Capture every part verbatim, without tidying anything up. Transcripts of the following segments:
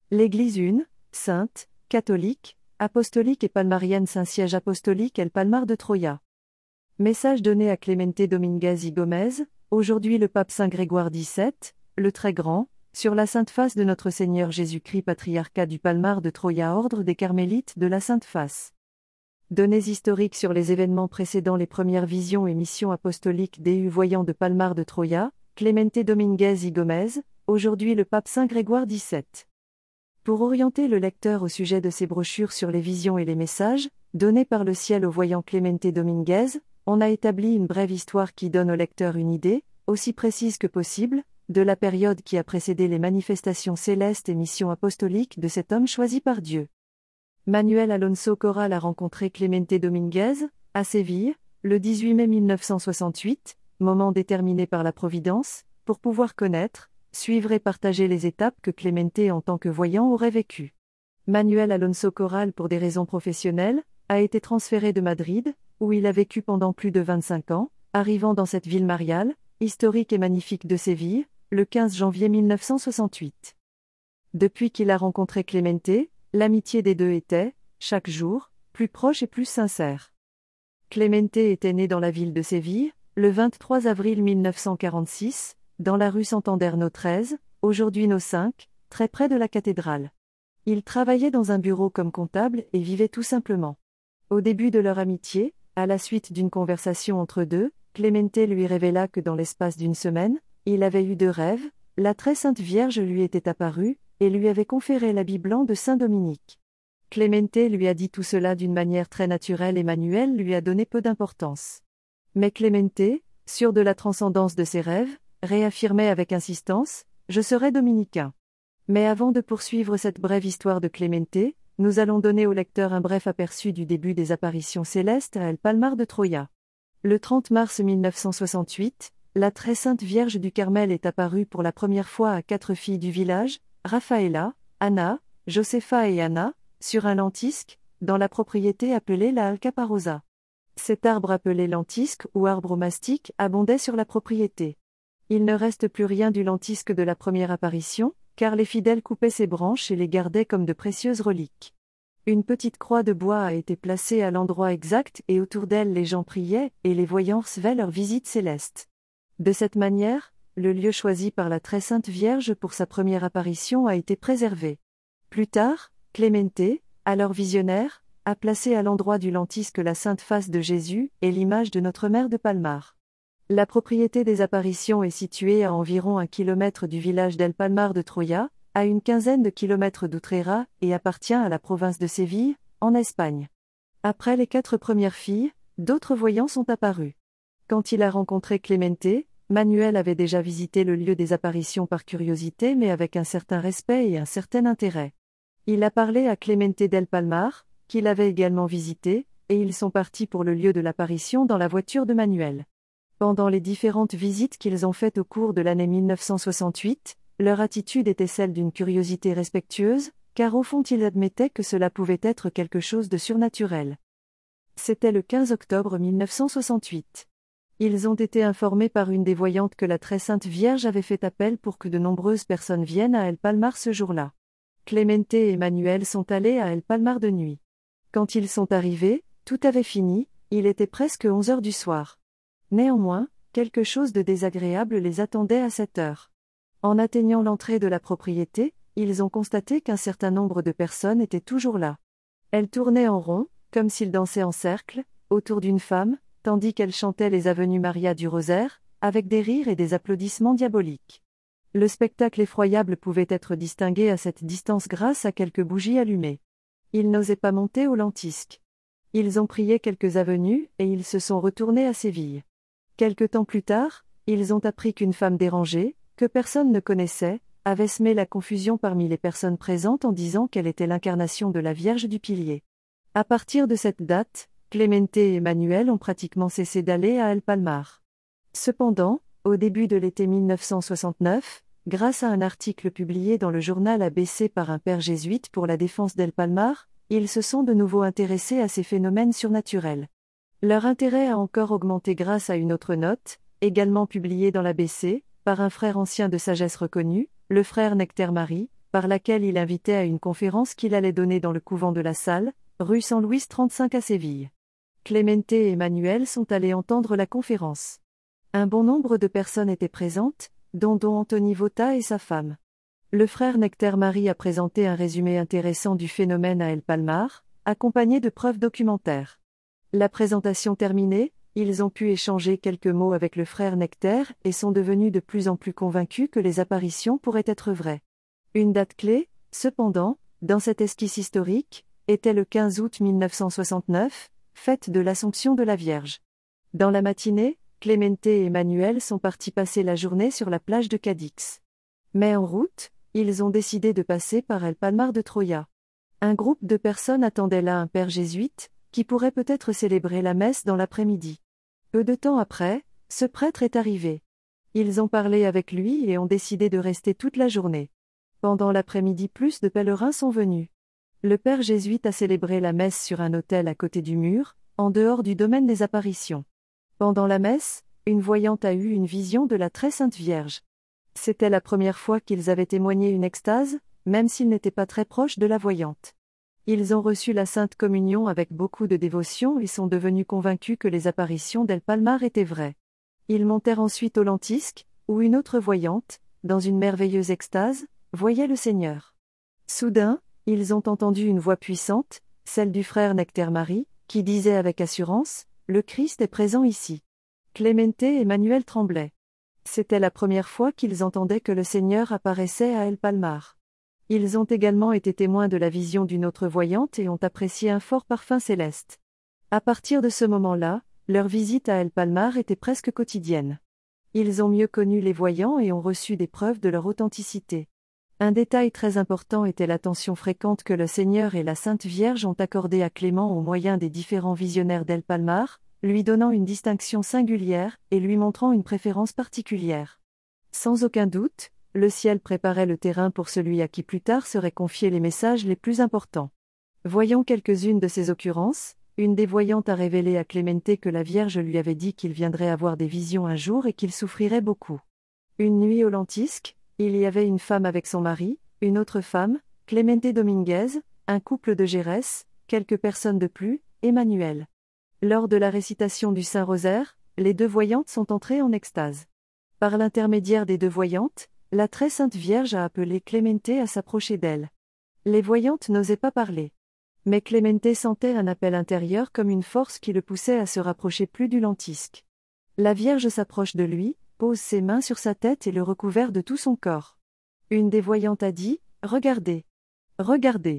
L'Église une, sainte, catholique, apostolique et palmarienne Saint-Siège apostolique El Palmar de Troya. Message donné à Clemente Dominguez y Gómez, aujourd'hui le pape Saint Grégoire dix-sept, le Très Grand, sur la Sainte Face de notre Seigneur Jésus-Christ patriarcat du Palmar de Troya ordre des Carmélites de la Sainte Face. Données historiques sur les événements précédant les premières visions et missions apostoliques des voyants de Palmar de Troya, Clemente Dominguez y Gómez, aujourd'hui le pape Saint Grégoire dix-sept. Pour orienter le lecteur au sujet de ces brochures sur les visions et les messages, donnés par le ciel au voyant Clemente Dominguez, on a établi une brève histoire qui donne au lecteur une idée, aussi précise que possible, de la période qui a précédé les manifestations célestes et missions apostoliques de cet homme choisi par Dieu. Manuel Alonso Corral a rencontré Clemente Dominguez, à Séville, le dix-huit mai mille neuf cent soixante-huit, moment déterminé par la Providence, pour pouvoir connaître, suivre et partager les étapes que Clemente en tant que voyant aurait vécues. Manuel Alonso Corral, pour des raisons professionnelles, a été transféré de Madrid, où il a vécu pendant plus de vingt-cinq ans, arrivant dans cette ville mariale, historique et magnifique de Séville, le quinze janvier mille neuf cent soixante-huit. Depuis qu'il a rencontré Clemente, l'amitié des deux était, chaque jour, plus proche et plus sincère. Clemente était né dans la ville de Séville, le vingt-trois avril mille neuf cent quarante-six, dans la rue Santanderno treize, aujourd'hui No cinq, très près de la cathédrale. Il travaillait dans un bureau comme comptable et vivait tout simplement. Au début de leur amitié, à la suite d'une conversation entre deux, Clemente lui révéla que dans l'espace d'une semaine, il avait eu deux rêves, la très sainte Vierge lui était apparue, et lui avait conféré l'habit blanc de Saint Dominique. Clemente lui a dit tout cela d'une manière très naturelle et Manuel lui a donné peu d'importance. Mais Clemente, sûr de la transcendance de ses rêves, réaffirmait avec insistance « Je serai dominicain ». Mais avant de poursuivre cette brève histoire de Clemente, nous allons donner au lecteur un bref aperçu du début des apparitions célestes à El Palmar de Troya. Le trente mars mille neuf cent soixante-huit, la très sainte Vierge du Carmel est apparue pour la première fois à quatre filles du village, Rafaela, Anna, Josefa et Anna, sur un lentisque, dans la propriété appelée la Alcaparrosa. Cet arbre appelé lentisque ou arbre mastic abondait sur la propriété. Il ne reste plus rien du lentisque de la première apparition, car les fidèles coupaient ses branches et les gardaient comme de précieuses reliques. Une petite croix de bois a été placée à l'endroit exact et autour d'elle les gens priaient et les voyants recevaient leur visite céleste. De cette manière, le lieu choisi par la très sainte Vierge pour sa première apparition a été préservé. Plus tard, Clemente, alors visionnaire, a placé à l'endroit du lentisque la sainte face de Jésus et l'image de notre mère de Palmar. La propriété des apparitions est située à environ un kilomètre du village d'El Palmar de Troya, à une quinzaine de kilomètres d'Utrera et appartient à la province de Séville, en Espagne. Après les quatre premières filles, d'autres voyants sont apparus. Quand il a rencontré Clemente, Manuel avait déjà visité le lieu des apparitions par curiosité mais avec un certain respect et un certain intérêt. Il a parlé à Clemente d'El Palmar, qu'il avait également visité, et ils sont partis pour le lieu de l'apparition dans la voiture de Manuel. Pendant les différentes visites qu'ils ont faites au cours de l'année mille neuf cent soixante-huit, leur attitude était celle d'une curiosité respectueuse, car au fond ils admettaient que cela pouvait être quelque chose de surnaturel. C'était le quinze octobre mille neuf cent soixante-huit. Ils ont été informés par une des voyantes que la très sainte Vierge avait fait appel pour que de nombreuses personnes viennent à El Palmar ce jour-là. Clemente et Manuel sont allés à El Palmar de nuit. Quand ils sont arrivés, tout avait fini, il était presque onze heures du soir. Néanmoins, quelque chose de désagréable les attendait à cette heure. En atteignant l'entrée de la propriété, ils ont constaté qu'un certain nombre de personnes étaient toujours là. Elles tournaient en rond, comme s'ils dansaient en cercle, autour d'une femme, tandis qu'elle chantait les Avenues Maria du Rosaire, avec des rires et des applaudissements diaboliques. Le spectacle effroyable pouvait être distingué à cette distance grâce à quelques bougies allumées. Ils n'osaient pas monter au lentisque. Ils ont prié quelques avenues et ils se sont retournés à Séville. Quelque temps plus tard, ils ont appris qu'une femme dérangée, que personne ne connaissait, avait semé la confusion parmi les personnes présentes en disant qu'elle était l'incarnation de la Vierge du Pilier. À partir de cette date, Clemente et Manuel ont pratiquement cessé d'aller à El Palmar. Cependant, au début de l'été mille neuf cent soixante-neuf, grâce à un article publié dans le journal A B C par un père jésuite pour la défense d'El Palmar, ils se sont de nouveau intéressés à ces phénomènes surnaturels. Leur intérêt a encore augmenté grâce à une autre note, également publiée dans l'A B C, par un frère ancien de sagesse reconnu, le frère Nectaire Marie, par laquelle il invitait à une conférence qu'il allait donner dans le couvent de la Salle, rue San Luis trente-cinq à Séville. Clemente et Emmanuel sont allés entendre la conférence. Un bon nombre de personnes étaient présentes, dont Don Anthony Vota et sa femme. Le frère Nectaire Marie a présenté un résumé intéressant du phénomène à El Palmar, accompagné de preuves documentaires. La présentation terminée, ils ont pu échanger quelques mots avec le frère Nectaire et sont devenus de plus en plus convaincus que les apparitions pourraient être vraies. Une date clé, cependant, dans cette esquisse historique, était le quinze août mille neuf cent soixante-neuf, fête de l'Assomption de la Vierge. Dans la matinée, Clemente et Emmanuel sont partis passer la journée sur la plage de Cadix. Mais en route, ils ont décidé de passer par El Palmar de Troya. Un groupe de personnes attendait là un père jésuite, qui pourrait peut-être célébrer la messe dans l'après-midi. Peu de temps après, ce prêtre est arrivé. Ils ont parlé avec lui et ont décidé de rester toute la journée. Pendant l'après-midi, plus de pèlerins sont venus. Le père jésuite a célébré la messe sur un autel à côté du mur, en dehors du domaine des apparitions. Pendant la messe, une voyante a eu une vision de la très sainte Vierge. C'était la première fois qu'ils avaient témoigné une extase, même s'ils n'étaient pas très proches de la voyante. Ils ont reçu la Sainte Communion avec beaucoup de dévotion et sont devenus convaincus que les apparitions d'El Palmar étaient vraies. Ils montèrent ensuite au lentisque, où une autre voyante, dans une merveilleuse extase, voyait le Seigneur. Soudain, ils ont entendu une voix puissante, celle du frère Nectaire Marie, qui disait avec assurance, « Le Christ est présent ici ». Clemente et Emmanuel tremblaient. C'était la première fois qu'ils entendaient que le Seigneur apparaissait à El Palmar. Ils ont également été témoins de la vision d'une autre voyante et ont apprécié un fort parfum céleste. À partir de ce moment-là, leur visite à El Palmar était presque quotidienne. Ils ont mieux connu les voyants et ont reçu des preuves de leur authenticité. Un détail très important était l'attention fréquente que le Seigneur et la Sainte Vierge ont accordée à Clément au moyen des différents visionnaires d'El Palmar, lui donnant une distinction singulière et lui montrant une préférence particulière. Sans aucun doute, le ciel préparait le terrain pour celui à qui plus tard seraient confiés les messages les plus importants. Voyons quelques-unes de ces occurrences. Une des voyantes a révélé à Clemente que la Vierge lui avait dit qu'il viendrait avoir des visions un jour et qu'il souffrirait beaucoup. Une nuit au lentisque, il y avait une femme avec son mari, une autre femme, Clemente Dominguez, un couple de Gérès, quelques personnes de plus, Emmanuel. Lors de la récitation du Saint-Rosaire, les deux voyantes sont entrées en extase. Par l'intermédiaire des deux voyantes, la très sainte Vierge a appelé Clemente à s'approcher d'elle. Les voyantes n'osaient pas parler. Mais Clemente sentait un appel intérieur comme une force qui le poussait à se rapprocher plus du lentisque. La Vierge s'approche de lui, pose ses mains sur sa tête et le recouvert de tout son corps. Une des voyantes a dit, « Regardez. Regardez. »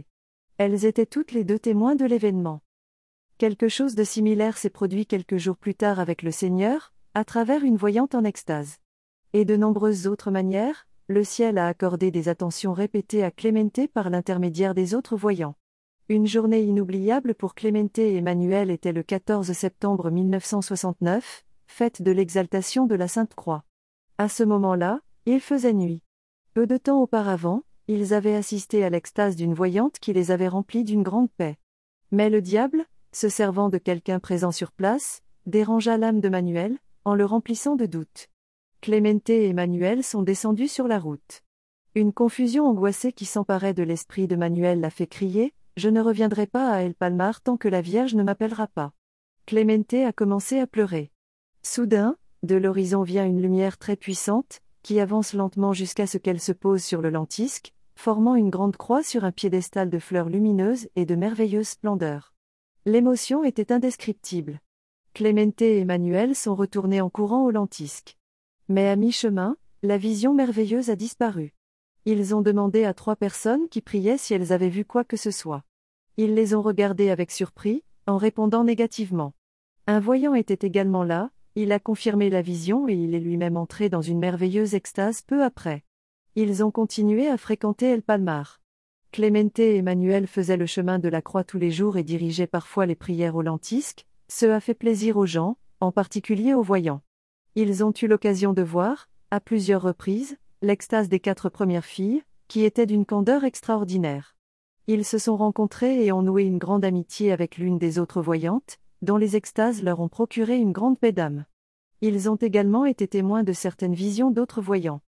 Elles étaient toutes les deux témoins de l'événement. Quelque chose de similaire s'est produit quelques jours plus tard avec le Seigneur, à travers une voyante en extase. Et de nombreuses autres manières, le ciel a accordé des attentions répétées à Clemente par l'intermédiaire des autres voyants. Une journée inoubliable pour Clemente et Emmanuel était le quatorze septembre mille neuf cent soixante-neuf, fête de l'exaltation de la Sainte Croix. À ce moment-là, il faisait nuit. Peu de temps auparavant, ils avaient assisté à l'extase d'une voyante qui les avait remplis d'une grande paix. Mais le diable, se servant de quelqu'un présent sur place, dérangea l'âme de Manuel, en le remplissant de doutes. Clemente et Emmanuel sont descendus sur la route. Une confusion angoissée qui s'emparait de l'esprit de Manuel l'a fait crier, « Je ne reviendrai pas à El Palmar tant que la Vierge ne m'appellera pas. » Clemente a commencé à pleurer. Soudain, de l'horizon vient une lumière très puissante, qui avance lentement jusqu'à ce qu'elle se pose sur le lentisque, formant une grande croix sur un piédestal de fleurs lumineuses et de merveilleuse splendeur. L'émotion était indescriptible. Clemente et Emmanuel sont retournés en courant au lentisque. Mais à mi-chemin, la vision merveilleuse a disparu. Ils ont demandé à trois personnes qui priaient si elles avaient vu quoi que ce soit. Ils les ont regardées avec surpris, en répondant négativement. Un voyant était également là, il a confirmé la vision et il est lui-même entré dans une merveilleuse extase peu après. Ils ont continué à fréquenter El Palmar. Clemente et Emmanuel faisaient le chemin de la croix tous les jours et dirigeaient parfois les prières au lentisque, ce a fait plaisir aux gens, en particulier aux voyants. Ils ont eu l'occasion de voir, à plusieurs reprises, l'extase des quatre premières filles, qui était d'une candeur extraordinaire. Ils se sont rencontrés et ont noué une grande amitié avec l'une des autres voyantes, dont les extases leur ont procuré une grande paix d'âme. Ils ont également été témoins de certaines visions d'autres voyants.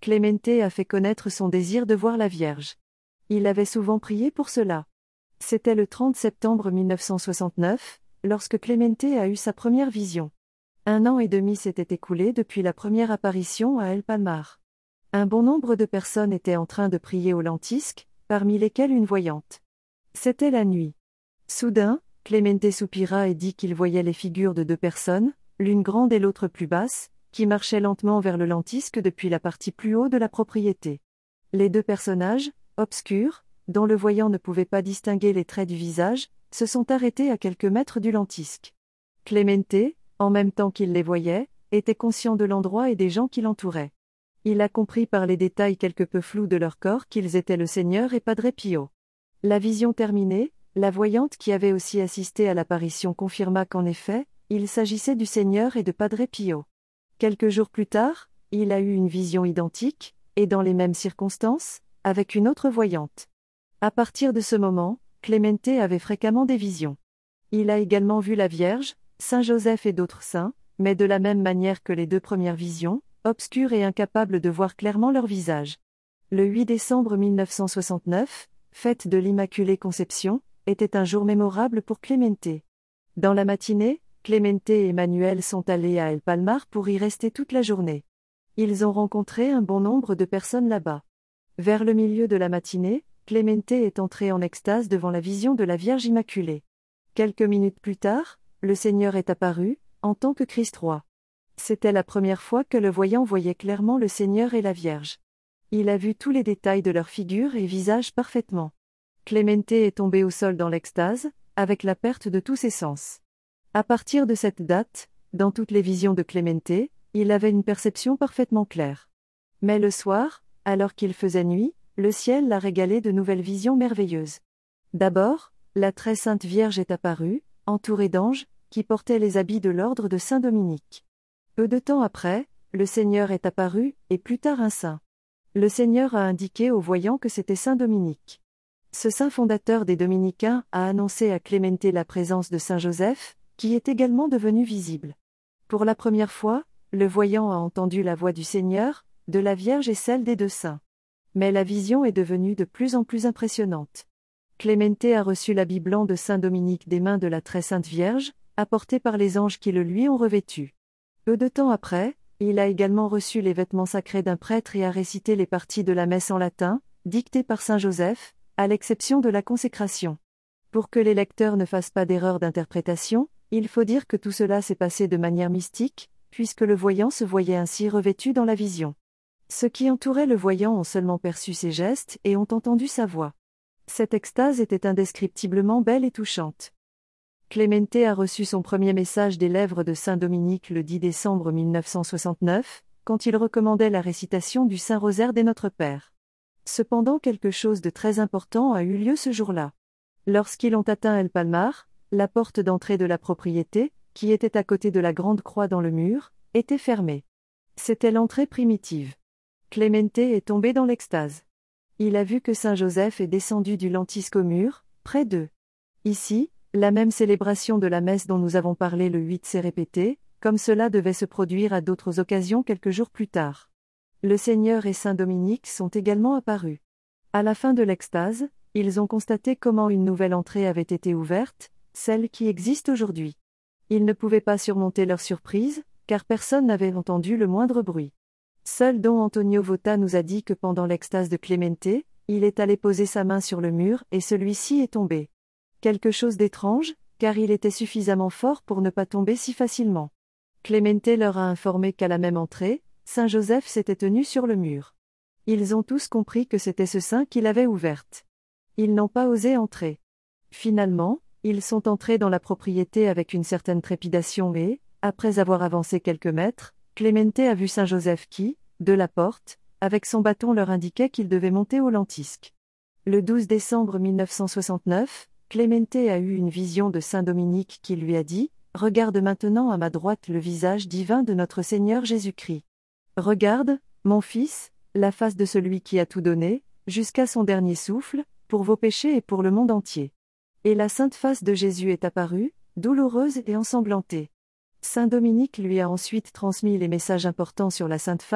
Clémente a fait connaître son désir de voir la Vierge. Il avait souvent prié pour cela. C'était le trente septembre mille neuf cent soixante-neuf, lorsque Clémente a eu sa première vision. Un an et demi s'était écoulé depuis la première apparition à El Palmar. Un bon nombre de personnes étaient en train de prier au lentisque, parmi lesquelles une voyante. C'était la nuit. Soudain, Clémente soupira et dit qu'il voyait les figures de deux personnes, l'une grande et l'autre plus basse, qui marchaient lentement vers le lentisque depuis la partie plus haut de la propriété. Les deux personnages, obscurs, dont le voyant ne pouvait pas distinguer les traits du visage, se sont arrêtés à quelques mètres du lentisque. Clémente, en même temps qu'il les voyait, était conscient de l'endroit et des gens qui l'entouraient. Il a compris par les détails quelque peu flous de leur corps qu'ils étaient le Seigneur et Padre Pio. La vision terminée, la voyante qui avait aussi assisté à l'apparition confirma qu'en effet, il s'agissait du Seigneur et de Padre Pio. Quelques jours plus tard, il a eu une vision identique, et dans les mêmes circonstances, avec une autre voyante. À partir de ce moment, Clémente avait fréquemment des visions. Il a également vu la Vierge, Saint Joseph et d'autres saints, mais de la même manière que les deux premières visions, obscurs et incapables de voir clairement leur visage. Le huit décembre mille neuf cent soixante-neuf, fête de l'Immaculée Conception, était un jour mémorable pour Clémente. Dans la matinée, Clémente et Emmanuel sont allés à El Palmar pour y rester toute la journée. Ils ont rencontré un bon nombre de personnes là-bas. Vers le milieu de la matinée, Clémente est entré en extase devant la vision de la Vierge Immaculée. Quelques minutes plus tard, le Seigneur est apparu, en tant que Christ roi. C'était la première fois que le voyant voyait clairement le Seigneur et la Vierge. Il a vu tous les détails de leurs figures et visages parfaitement. Clémente est tombé au sol dans l'extase, avec la perte de tous ses sens. À partir de cette date, dans toutes les visions de Clémente, il avait une perception parfaitement claire. Mais le soir, alors qu'il faisait nuit, le ciel l'a régalé de nouvelles visions merveilleuses. D'abord, la très sainte Vierge est apparue, entourée d'anges, qui portaient les habits de l'ordre de Saint Dominique. Peu de temps après, le Seigneur est apparu, et plus tard un saint. Le Seigneur a indiqué aux voyants que c'était Saint Dominique. Ce saint fondateur des Dominicains a annoncé à Clémente la présence de Saint Joseph, qui est également devenu visible. Pour la première fois, le voyant a entendu la voix du Seigneur, de la Vierge et celle des deux saints. Mais la vision est devenue de plus en plus impressionnante. Clémente a reçu l'habit blanc de Saint Dominique des mains de la très sainte Vierge, apporté par les anges qui le lui ont revêtu. Peu de temps après, il a également reçu les vêtements sacrés d'un prêtre et a récité les parties de la messe en latin, dictées par Saint Joseph, à l'exception de la consécration. Pour que les lecteurs ne fassent pas d'erreur d'interprétation, il faut dire que tout cela s'est passé de manière mystique, puisque le voyant se voyait ainsi revêtu dans la vision. Ceux qui entouraient le voyant ont seulement perçu ses gestes et ont entendu sa voix. Cette extase était indescriptiblement belle et touchante. Clémente a reçu son premier message des lèvres de Saint Dominique le dix décembre mille neuf cent soixante-neuf, quand il recommandait la récitation du Saint-Rosaire des Notre Père. Cependant quelque chose de très important a eu lieu ce jour-là. Lorsqu'ils ont atteint El Palmar, la porte d'entrée de la propriété, qui était à côté de la grande croix dans le mur, était fermée. C'était l'entrée primitive. Clémente est tombé dans l'extase. Il a vu que Saint Joseph est descendu du lentisque au mur, près d'eux. Ici, la même célébration de la messe dont nous avons parlé le huit s'est répétée, comme cela devait se produire à d'autres occasions quelques jours plus tard. Le Seigneur et Saint Dominique sont également apparus. À la fin de l'extase, ils ont constaté comment une nouvelle entrée avait été ouverte, celle qui existe aujourd'hui. Ils ne pouvaient pas surmonter leur surprise, car personne n'avait entendu le moindre bruit. Seul Don Antonio Vota nous a dit que pendant l'extase de Clémente, il est allé poser sa main sur le mur et celui-ci est tombé. Quelque chose d'étrange, car il était suffisamment fort pour ne pas tomber si facilement. Clémente leur a informé qu'à la même entrée, Saint Joseph s'était tenu sur le mur. Ils ont tous compris que c'était ce saint qui l'avait ouverte. Ils n'ont pas osé entrer. Finalement, ils sont entrés dans la propriété avec une certaine trépidation et, après avoir avancé quelques mètres, Clémente a vu Saint Joseph qui, de la porte, avec son bâton leur indiquait qu'ils devaient monter au lentisque. Le douze décembre mille neuf cent soixante-neuf, Clémente a eu une vision de Saint Dominique qui lui a dit « Regarde maintenant à ma droite le visage divin de notre Seigneur Jésus-Christ. Regarde, mon fils, la face de celui qui a tout donné, jusqu'à son dernier souffle, pour vos péchés et pour le monde entier. » Et la sainte face de Jésus est apparue, douloureuse et ensanglantée. Saint Dominique lui a ensuite transmis les messages importants sur la sainte face,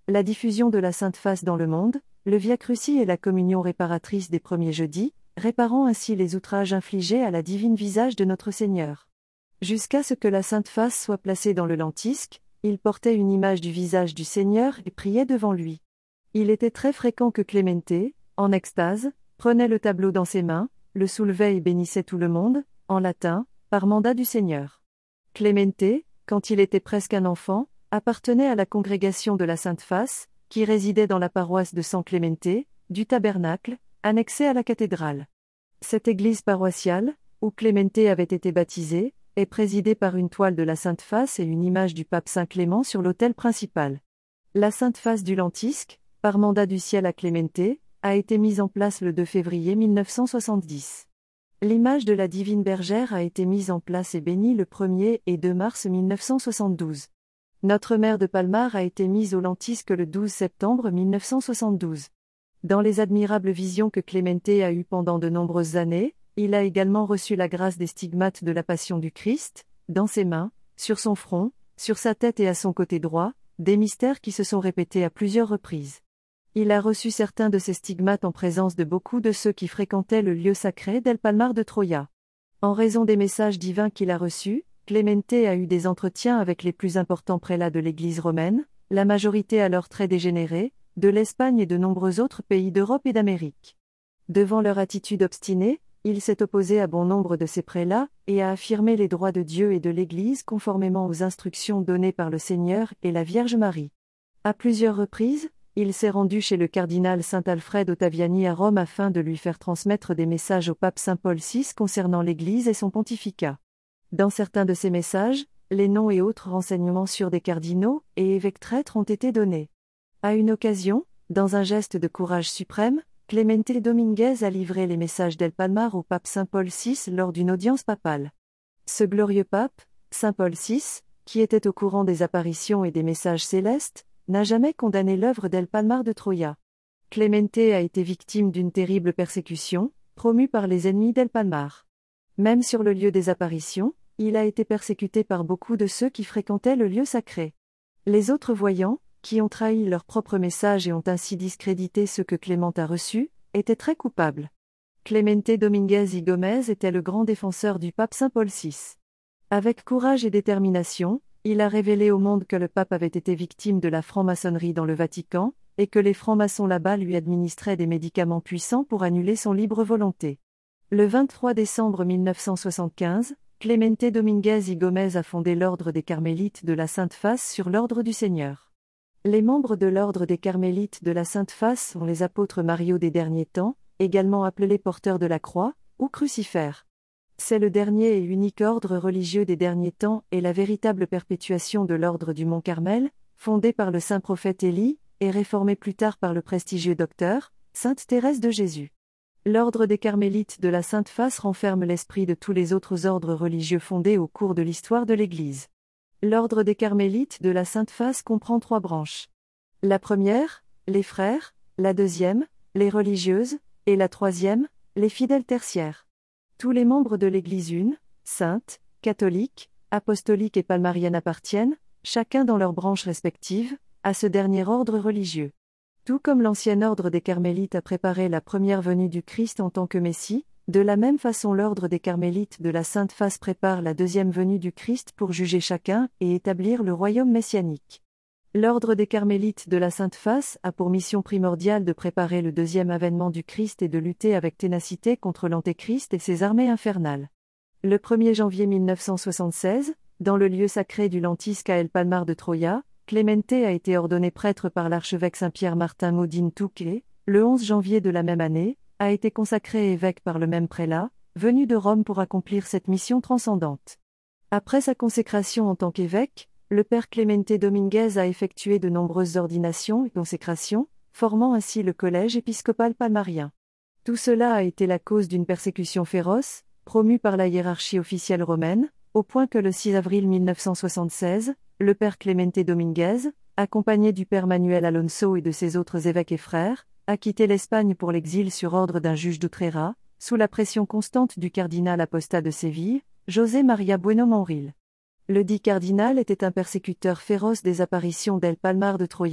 la diffusion de la Sainte Face dans le monde, le Via Crucis et la communion réparatrice des premiers jeudis, réparant ainsi les outrages infligés à la divine visage de notre Seigneur. Jusqu'à ce que la Sainte Face soit placée dans le lentisque, il portait une image du visage du Seigneur et priait devant lui. Il était très fréquent que Clémente, en extase, prenait le tableau dans ses mains, le soulevait et bénissait tout le monde, en latin, par mandat du Seigneur. Clémente, quand il était presque un enfant, appartenait à la congrégation de la Sainte Face, qui résidait dans la paroisse de San Clemente, du Tabernacle, annexée à la cathédrale. Cette église paroissiale, où Clémente avait été baptisé, est présidée par une toile de la Sainte Face et une image du pape Saint Clément sur l'autel principal. La Sainte Face du lentisque, par mandat du ciel à Clémente, a été mise en place le deux février mille neuf cent soixante-dix. L'image de la divine bergère a été mise en place et bénie le premier et deux mars mille neuf cent soixante-douze. Notre mère de Palmar a été mise au lentisque le douze septembre mille neuf cent soixante-douze. Dans les admirables visions que Clémente a eues pendant de nombreuses années, il a également reçu la grâce des stigmates de la Passion du Christ, dans ses mains, sur son front, sur sa tête et à son côté droit, des mystères qui se sont répétés à plusieurs reprises. Il a reçu certains de ces stigmates en présence de beaucoup de ceux qui fréquentaient le lieu sacré d'El Palmar de Troya. En raison des messages divins qu'il a reçus, Clémente a eu des entretiens avec les plus importants prélats de l'Église romaine, la majorité alors très dégénérée, de l'Espagne et de nombreux autres pays d'Europe et d'Amérique. Devant leur attitude obstinée, il s'est opposé à bon nombre de ces prélats, et a affirmé les droits de Dieu et de l'Église conformément aux instructions données par le Seigneur et la Vierge Marie. À plusieurs reprises, il s'est rendu chez le cardinal Saint Alfred Ottaviani à Rome afin de lui faire transmettre des messages au pape Saint Paul six concernant l'Église et son pontificat. Dans certains de ces messages, les noms et autres renseignements sur des cardinaux et évêques traîtres ont été donnés. À une occasion, dans un geste de courage suprême, Clemente Dominguez a livré les messages d'El Palmar au pape Saint Paul six lors d'une audience papale. Ce glorieux pape, Saint Paul six, qui était au courant des apparitions et des messages célestes, n'a jamais condamné l'œuvre d'El Palmar de Troya. Clemente a été victime d'une terrible persécution, promue par les ennemis d'El Palmar. Même sur le lieu des apparitions, il a été persécuté par beaucoup de ceux qui fréquentaient le lieu sacré. Les autres voyants, qui ont trahi leur propre message et ont ainsi discrédité ce que Clément a reçu, étaient très coupables. Clemente Dominguez y Gomez était le grand défenseur du pape Saint Paul six. Avec courage et détermination, il a révélé au monde que le pape avait été victime de la franc-maçonnerie dans le Vatican, et que les francs-maçons là-bas lui administraient des médicaments puissants pour annuler son libre volonté. Le vingt-trois décembre mille neuf cent soixante-quinze, Clemente Dominguez y Gomez a fondé l'ordre des Carmélites de la Sainte Face sur l'ordre du Seigneur. Les membres de l'ordre des Carmélites de la Sainte Face sont les apôtres Mariaux des derniers temps, également appelés porteurs de la croix, ou crucifères. C'est le dernier et unique ordre religieux des derniers temps et la véritable perpétuation de l'ordre du Mont Carmel, fondé par le saint prophète Élie, et réformé plus tard par le prestigieux docteur, Sainte Thérèse de Jésus. L'ordre des Carmélites de la Sainte Face renferme l'esprit de tous les autres ordres religieux fondés au cours de l'histoire de l'Église. L'ordre des Carmélites de la Sainte Face comprend trois branches. La première, les frères, la deuxième, les religieuses, et la troisième, les fidèles tertiaires. Tous les membres de l'Église une, sainte, catholique, apostolique et palmarienne appartiennent, chacun dans leurs branches respectives, à ce dernier ordre religieux. Tout comme l'ancien ordre des Carmélites a préparé la première venue du Christ en tant que Messie, de la même façon l'ordre des Carmélites de la Sainte Face prépare la deuxième venue du Christ pour juger chacun et établir le royaume messianique. L'ordre des Carmélites de la Sainte Face a pour mission primordiale de préparer le deuxième avènement du Christ et de lutter avec ténacité contre l'Antéchrist et ses armées infernales. Le premier janvier mille neuf cent soixante-seize, dans le lieu sacré du lentisque à El Palmar de Troya, Clemente a été ordonné prêtre par l'archevêque Saint-Pierre Martin Modine Touquet. Le onze janvier de la même année, a été consacré évêque par le même prélat, venu de Rome pour accomplir cette mission transcendante. Après sa consécration en tant qu'évêque, le père Clemente Dominguez a effectué de nombreuses ordinations et consécrations, formant ainsi le collège épiscopal palmarien. Tout cela a été la cause d'une persécution féroce, promue par la hiérarchie officielle romaine, au point que le six avril mille neuf cent soixante-seize, le père Clemente Dominguez, accompagné du père Manuel Alonso et de ses autres évêques et frères, a quitté l'Espagne pour l'exil sur ordre d'un juge d'Utrera, sous la pression constante du cardinal apostat de Séville, José María Bueno Monril. Le dit cardinal était un persécuteur féroce des apparitions d'El Palmar de Troya,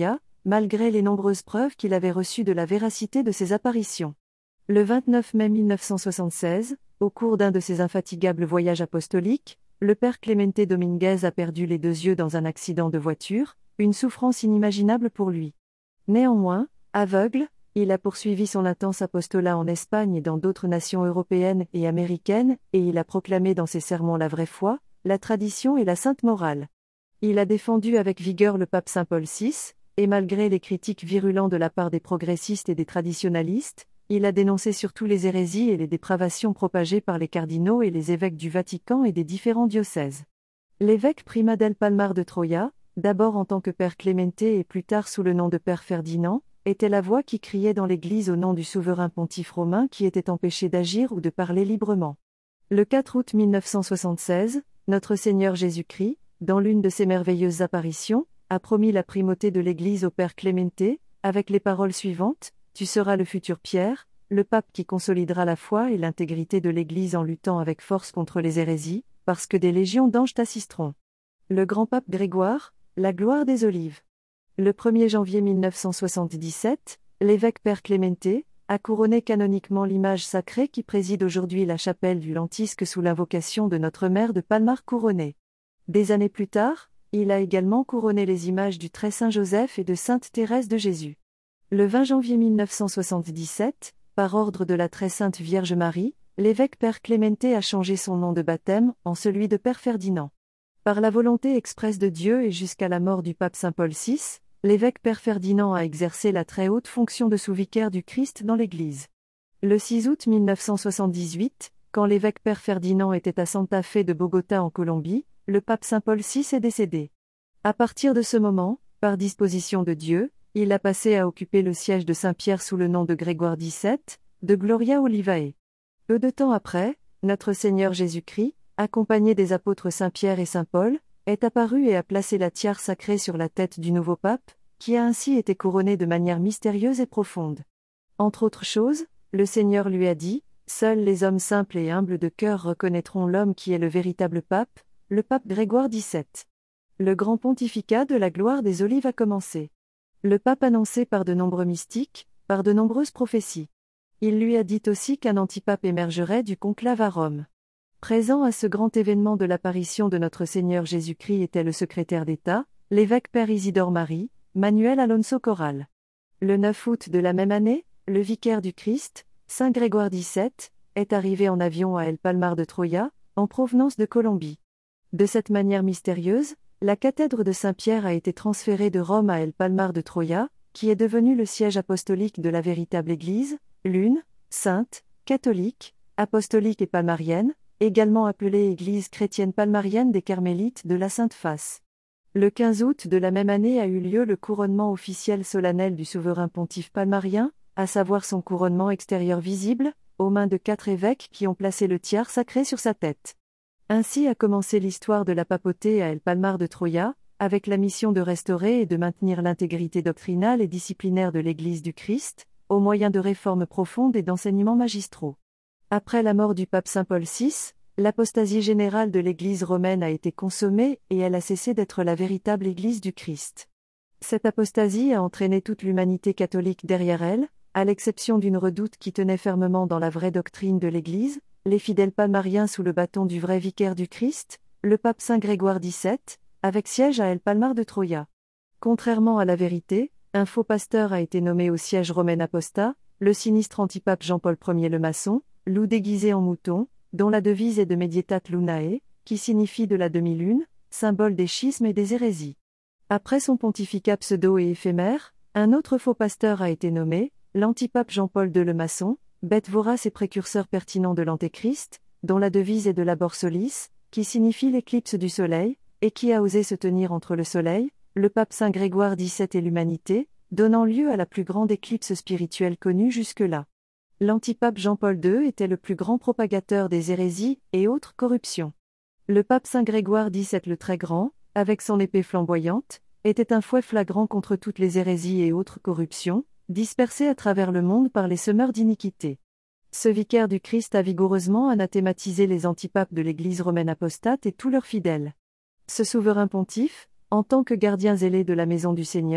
malgré les nombreuses preuves qu'il avait reçues de la véracité de ses apparitions. Le vingt-neuf mai mille neuf cent soixante-seize, au cours d'un de ses infatigables voyages apostoliques, le père Clemente Dominguez a perdu les deux yeux dans un accident de voiture, une souffrance inimaginable pour lui. Néanmoins, aveugle, il a poursuivi son intense apostolat en Espagne et dans d'autres nations européennes et américaines, et il a proclamé dans ses sermons la vraie foi, la tradition et la sainte morale. Il a défendu avec vigueur le pape Saint Paul six, et malgré les critiques virulentes de la part des progressistes et des traditionalistes, il a dénoncé surtout les hérésies et les dépravations propagées par les cardinaux et les évêques du Vatican et des différents diocèses. L'évêque Prima del Palmar de Troya, d'abord en tant que père Clemente et plus tard sous le nom de père Ferdinand, était la voix qui criait dans l'Église au nom du souverain pontife romain qui était empêché d'agir ou de parler librement. Le quatre août mille neuf cent soixante-seize, notre Seigneur Jésus-Christ, dans l'une de ses merveilleuses apparitions, a promis la primauté de l'Église au père Clemente, avec les paroles suivantes: « Tu seras le futur Pierre, le pape qui consolidera la foi et l'intégrité de l'Église en luttant avec force contre les hérésies, parce que des légions d'anges t'assisteront. » Le grand pape Grégoire, la gloire des Olives. Le premier janvier mille neuf cent soixante-dix-sept, l'évêque père Clemente a couronné canoniquement l'image sacrée qui préside aujourd'hui la chapelle du Lentisque sous l'invocation de notre mère de Palmar couronnée. Des années plus tard, il a également couronné les images du très saint Joseph et de sainte Thérèse de Jésus. Le vingt janvier mille neuf cent soixante-dix-sept, par ordre de la très sainte Vierge Marie, l'évêque père Clemente a changé son nom de baptême en celui de père Ferdinand. Par la volonté expresse de Dieu et jusqu'à la mort du pape Saint Paul six, l'évêque père Ferdinand a exercé la très haute fonction de sous-vicaire du Christ dans l'Église. Le six août mille neuf cent soixante-dix-huit, quand l'évêque père Ferdinand était à Santa Fe de Bogota en Colombie, le pape Saint Paul six est décédé. À partir de ce moment, par disposition de Dieu, il a passé à occuper le siège de Saint-Pierre sous le nom de Grégoire dix-sept, de Gloria Olivae. Peu de temps après, notre Seigneur Jésus-Christ, accompagné des apôtres Saint-Pierre et Saint-Paul, est apparu et a placé la tiare sacrée sur la tête du nouveau pape, qui a ainsi été couronné de manière mystérieuse et profonde. Entre autres choses, le Seigneur lui a dit: « Seuls les hommes simples et humbles de cœur reconnaîtront l'homme qui est le véritable pape, le pape Grégoire dix-sept. » Le grand pontificat de la gloire des Olives a commencé. Le pape annoncé par de nombreux mystiques, par de nombreuses prophéties. Il lui a dit aussi qu'un antipape émergerait du conclave à Rome. Présent à ce grand événement de l'apparition de notre Seigneur Jésus-Christ était le secrétaire d'État, l'évêque père Isidore Marie, Manuel Alonso Corral. Le neuf août de la même année, le vicaire du Christ, Saint Grégoire dix-sept, est arrivé en avion à El Palmar de Troya, en provenance de Colombie. De cette manière mystérieuse, la cathèdre de Saint-Pierre a été transférée de Rome à El Palmar de Troya, qui est devenu le siège apostolique de la véritable Église, l'une, sainte, catholique, apostolique et palmarienne, également appelée Église chrétienne palmarienne des Carmélites de la Sainte Face. Le quinze août de la même année a eu lieu le couronnement officiel solennel du souverain pontife palmarien, à savoir son couronnement extérieur visible, aux mains de quatre évêques qui ont placé le tiare sacré sur sa tête. Ainsi a commencé l'histoire de la papauté à El Palmar de Troya, avec la mission de restaurer et de maintenir l'intégrité doctrinale et disciplinaire de l'Église du Christ, au moyen de réformes profondes et d'enseignements magistraux. Après la mort du pape Saint Paul six, l'apostasie générale de l'Église romaine a été consommée et elle a cessé d'être la véritable Église du Christ. Cette apostasie a entraîné toute l'humanité catholique derrière elle, à l'exception d'une redoute qui tenait fermement dans la vraie doctrine de l'Église, les fidèles palmariens sous le bâton du vrai vicaire du Christ, le pape Saint Grégoire dix-sept, avec siège à El Palmar de Troya. Contrairement à la vérité, un faux pasteur a été nommé au siège romain apostat, le sinistre antipape Jean-Paul Ier le maçon, loup déguisé en mouton, dont la devise est de Medietat Lunae, qui signifie de la demi-lune, symbole des schismes et des hérésies. Après son pontificat pseudo et éphémère, un autre faux pasteur a été nommé, l'antipape Jean-Paul deux le maçon, bête vorace et précurseur pertinent de l'Antéchrist, dont la devise est de la Borsolis, qui signifie l'éclipse du soleil, et qui a osé se tenir entre le soleil, le pape Saint Grégoire dix-sept et l'humanité, donnant lieu à la plus grande éclipse spirituelle connue jusque-là. L'antipape Jean-Paul deux était le plus grand propagateur des hérésies et autres corruptions. Le pape Saint Grégoire dix-sept le Très Grand, avec son épée flamboyante, était un fouet flagrant contre toutes les hérésies et autres corruptions, dispersées à travers le monde par les semeurs d'iniquité. Ce vicaire du Christ a vigoureusement anathématisé les antipapes de l'Église romaine apostate et tous leurs fidèles. Ce souverain pontife, en tant que gardien zélé de la maison du Seigneur,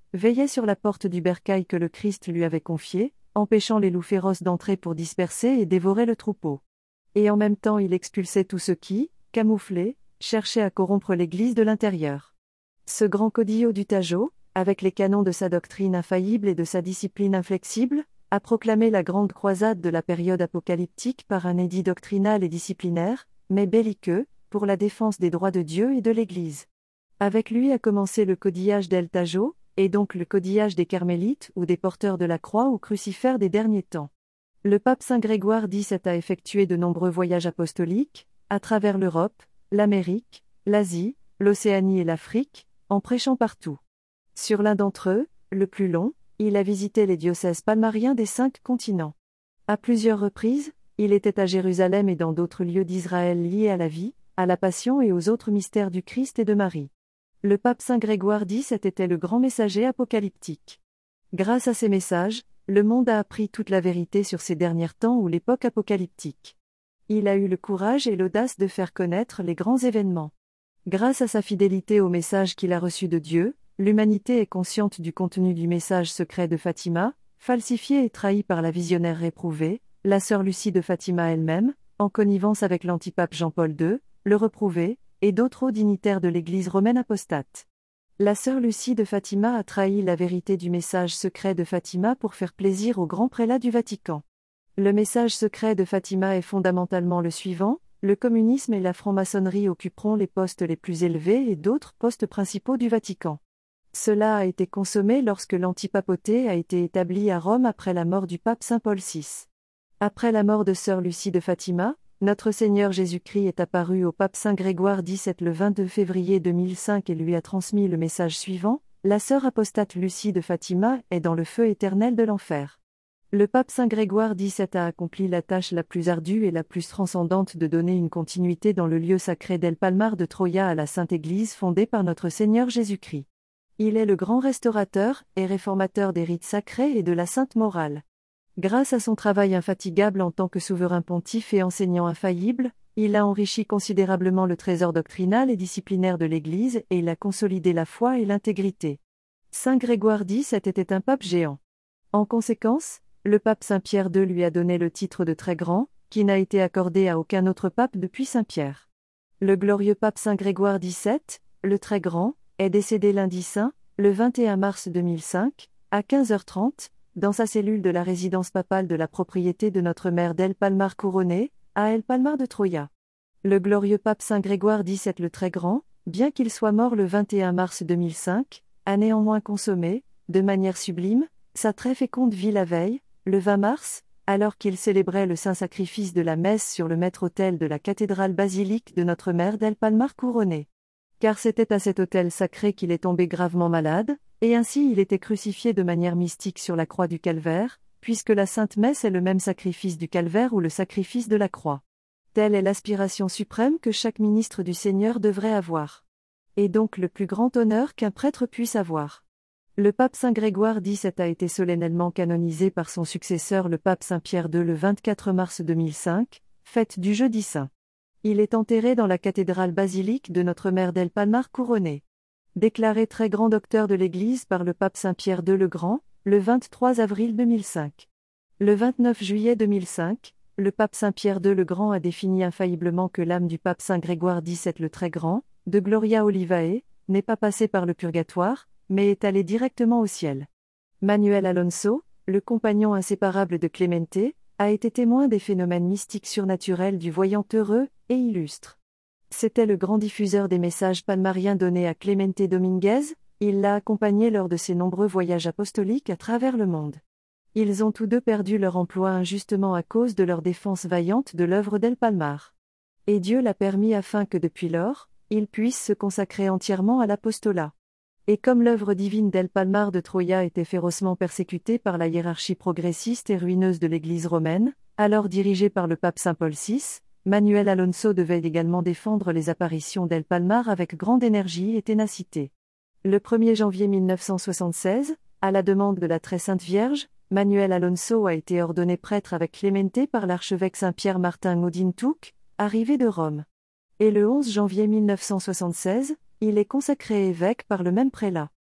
veillait sur la porte du bercail que le Christ lui avait confié, empêchant les loups féroces d'entrer pour disperser et dévorer le troupeau. Et en même temps il expulsait tous ceux qui, camouflés, cherchaient à corrompre l'Église de l'intérieur. Ce grand caudillo du Tajo, avec les canons de sa doctrine infaillible et de sa discipline inflexible, a proclamé la grande croisade de la période apocalyptique par un édit doctrinal et disciplinaire, mais belliqueux, pour la défense des droits de Dieu et de l'Église. Avec lui a commencé le codillage d'El Tajo, et donc le codillage des Carmélites ou des porteurs de la croix ou crucifères des derniers temps. Le pape Saint Grégoire dix-sept a effectué de nombreux voyages apostoliques, à travers l'Europe, l'Amérique, l'Asie, l'Océanie et l'Afrique, en prêchant partout. Sur l'un d'entre eux, le plus long, il a visité les diocèses palmariens des cinq continents. À plusieurs reprises, il était à Jérusalem et dans d'autres lieux d'Israël liés à la vie, à la passion et aux autres mystères du Christ et de Marie. Le pape Saint Grégoire dix-sept était le grand messager apocalyptique. Grâce à ces messages, le monde a appris toute la vérité sur ces derniers temps ou l'époque apocalyptique. Il a eu le courage et l'audace de faire connaître les grands événements. Grâce à sa fidélité au message qu'il a reçu de Dieu, l'humanité est consciente du contenu du message secret de Fatima, falsifié et trahi par la visionnaire réprouvée, la sœur Lucie de Fatima elle-même, en connivence avec l'antipape Jean-Paul deux, le reprouvé, et d'autres hauts dignitaires de l'Église romaine apostate. La sœur Lucie de Fatima a trahi la vérité du message secret de Fatima pour faire plaisir au grand prélat du Vatican. Le message secret de Fatima est fondamentalement le suivant: le communisme et la franc-maçonnerie occuperont les postes les plus élevés et d'autres postes principaux du Vatican. Cela a été consommé lorsque l'antipapauté a été établie à Rome après la mort du pape Saint Paul six. Après la mort de sœur Lucie de Fatima, notre Seigneur Jésus-Christ est apparu au pape Saint Grégoire dix-sept le vingt-deux février deux mille cinq et lui a transmis le message suivant: la sœur apostate Lucie de Fatima est dans le feu éternel de l'enfer. Le pape Saint Grégoire dix-sept a accompli la tâche la plus ardue et la plus transcendante de donner une continuité dans le lieu sacré d'El Palmar de Troya à la Sainte Église fondée par notre Seigneur Jésus-Christ. Il est le grand restaurateur et réformateur des rites sacrés et de la sainte morale. Grâce à son travail infatigable en tant que souverain pontife et enseignant infaillible, il a enrichi considérablement le trésor doctrinal et disciplinaire de l'Église et il a consolidé la foi et l'intégrité. Saint Grégoire dix-sept était un pape géant. En conséquence, le pape Saint Pierre deux lui a donné le titre de très grand, qui n'a été accordé à aucun autre pape depuis Saint Pierre. Le glorieux pape Saint Grégoire dix-sept, le très grand, est décédé lundi saint, le vingt et un mars deux mille cinq, à quinze heures trente, dans sa cellule de la résidence papale de la propriété de notre mère d'El Palmar couronné, à El Palmar de Troya. Le glorieux pape Saint Grégoire dix-sept le très grand, bien qu'il soit mort le vingt et un mars deux mille cinq, a néanmoins consommé, de manière sublime, sa très féconde vie la veille, le vingt mars, alors qu'il célébrait le saint sacrifice de la messe sur le maître-autel de la cathédrale basilique de notre mère d'El Palmar couronné. Car c'était à cet autel sacré qu'il est tombé gravement malade, et ainsi il était crucifié de manière mystique sur la croix du calvaire, puisque la Sainte Messe est le même sacrifice du calvaire ou le sacrifice de la croix. Telle est l'aspiration suprême que chaque ministre du Seigneur devrait avoir. Et donc le plus grand honneur qu'un prêtre puisse avoir. Le pape Saint Grégoire dix-sept a été solennellement canonisé par son successeur le pape Saint Pierre deux le vingt-quatre mars deux mille cinq, fête du jeudi saint. Il est enterré dans la cathédrale basilique de notre mère d'El Palmar couronné. Déclaré très grand docteur de l'Église par le pape Saint Pierre deux le Grand, le vingt-trois avril deux mille cinq. Le vingt-neuf juillet deux mille cinq, le pape Saint Pierre deux le Grand a défini infailliblement que l'âme du pape Saint Grégoire dix-sept le très grand, de Gloria Olivae, n'est pas passée par le purgatoire, mais est allée directement au ciel. Manuel Alonso, le compagnon inséparable de Clemente, a été témoin des phénomènes mystiques surnaturels du voyant heureux et illustre. C'était le grand diffuseur des messages palmariens donnés à Clemente Dominguez, il l'a accompagné lors de ses nombreux voyages apostoliques à travers le monde. Ils ont tous deux perdu leur emploi injustement à cause de leur défense vaillante de l'œuvre d'El Palmar. Et Dieu l'a permis afin que depuis lors, ils puissent se consacrer entièrement à l'apostolat. Et comme l'œuvre divine d'El Palmar de Troya était férocement persécutée par la hiérarchie progressiste et ruineuse de l'Église romaine, alors dirigée par le pape Saint Paul six, Manuel Alonso devait également défendre les apparitions d'El Palmar avec grande énergie et ténacité. Le premier janvier mille neuf cent soixante-seize, à la demande de la Très Sainte Vierge, Manuel Alonso a été ordonné prêtre avec Clemente par l'archevêque Saint-Pierre Martin Godin-Touc, arrivé de Rome. Et le onze janvier mille neuf cent soixante-seize, il est consacré évêque par le même prélat.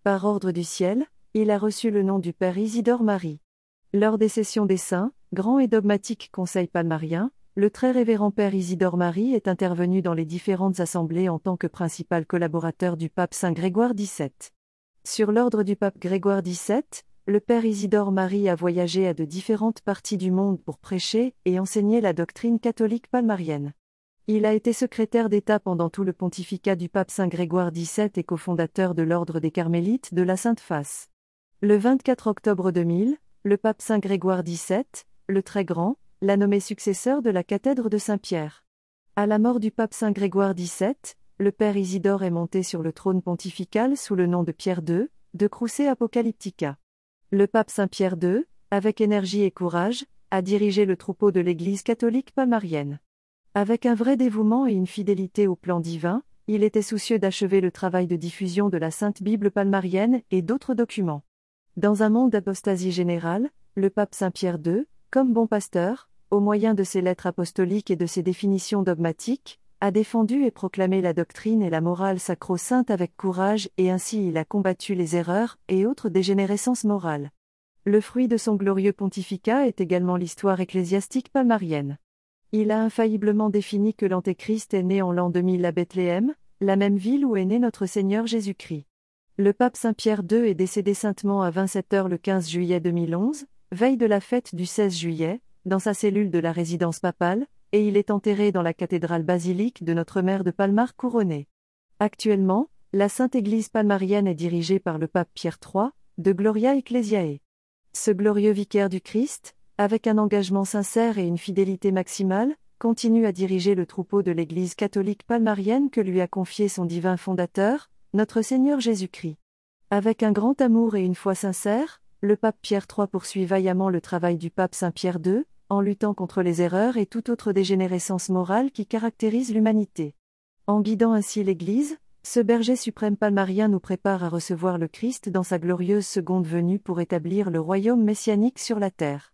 Par ordre du ciel, il a reçu le nom du Père Isidore Marie. Lors des sessions des saints, grand et dogmatique Conseil palmarien, le très révérend Père Isidore Marie est intervenu dans les différentes assemblées en tant que principal collaborateur du pape Saint Grégoire dix-sept. Sur l'ordre du pape Grégoire dix-sept, le Père Isidore Marie a voyagé à de différentes parties du monde pour prêcher et enseigner la doctrine catholique palmarienne. Il a été secrétaire d'État pendant tout le pontificat du pape Saint Grégoire dix-sept et cofondateur de l'ordre des Carmélites de la Sainte Face. Le vingt-quatre octobre deux mille, le pape Saint Grégoire dix-sept, le Très Grand, l'a nommé successeur de la cathèdre de Saint-Pierre. À la mort du pape Saint Grégoire dix-sept, le Père Isidore est monté sur le trône pontifical sous le nom de Pierre deux, de Cruce Apocalyptica. Le pape Saint Pierre deux, avec énergie et courage, a dirigé le troupeau de l'Église catholique palmarienne. Avec un vrai dévouement et une fidélité au plan divin, il était soucieux d'achever le travail de diffusion de la Sainte Bible palmarienne et d'autres documents. Dans un monde d'apostasie générale, le pape Saint Pierre deux, comme bon pasteur, au moyen de ses lettres apostoliques et de ses définitions dogmatiques, a défendu et proclamé la doctrine et la morale sacro-sainte avec courage et ainsi il a combattu les erreurs et autres dégénérescences morales. Le fruit de son glorieux pontificat est également l'histoire ecclésiastique palmarienne. Il a infailliblement défini que l'Antéchrist est né en l'an deux mille à Bethléem, la même ville où est né notre Seigneur Jésus-Christ. Le pape Saint Pierre deux est décédé saintement à vingt-sept heures le quinze juillet deux mille onze, veille de la fête du seize juillet, dans sa cellule de la résidence papale, et il est enterré dans la cathédrale basilique de Notre-Mère de Palmar couronnée. Actuellement, la Sainte Église palmarienne est dirigée par le pape Pierre trois, de Gloria Ecclesiae. Ce glorieux vicaire du Christ, avec un engagement sincère et une fidélité maximale, continue à diriger le troupeau de l'Église catholique palmarienne que lui a confié son divin fondateur, notre Seigneur Jésus-Christ. Avec un grand amour et une foi sincère, le pape Pierre trois poursuit vaillamment le travail du pape Saint Pierre deux, en luttant contre les erreurs et toute autre dégénérescence morale qui caractérise l'humanité. En guidant ainsi l'Église, ce berger suprême palmarien nous prépare à recevoir le Christ dans sa glorieuse seconde venue pour établir le royaume messianique sur la terre.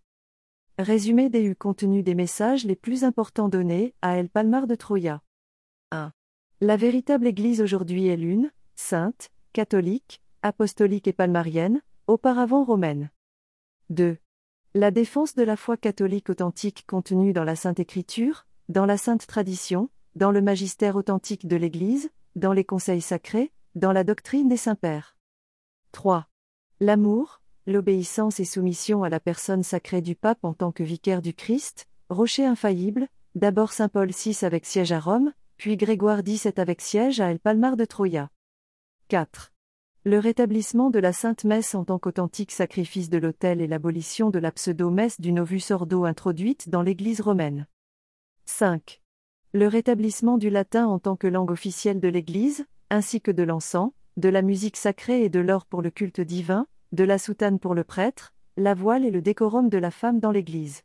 Résumé des contenus des messages les plus importants donnés à El Palmar de Troya. un. La véritable Église aujourd'hui est l'une, sainte, catholique, apostolique et palmarienne, auparavant romaine. deux. La défense de la foi catholique authentique contenue dans la Sainte Écriture, dans la Sainte Tradition, dans le magistère authentique de l'Église, dans les conseils sacrés, dans la doctrine des saints-pères. trois. L'amour, l'obéissance et soumission à la personne sacrée du pape en tant que vicaire du Christ, rocher infaillible, d'abord Saint Paul six avec siège à Rome, puis Grégoire dix-sept avec siège à El Palmar de Troya. quatre. Le rétablissement de la Sainte Messe en tant qu'authentique sacrifice de l'autel et l'abolition de la pseudo-messe du Novus Ordo introduite dans l'Église romaine. cinq. Le rétablissement du latin en tant que langue officielle de l'Église, ainsi que de l'encens, de la musique sacrée et de l'or pour le culte divin, de la soutane pour le prêtre, la voile et le décorum de la femme dans l'Église.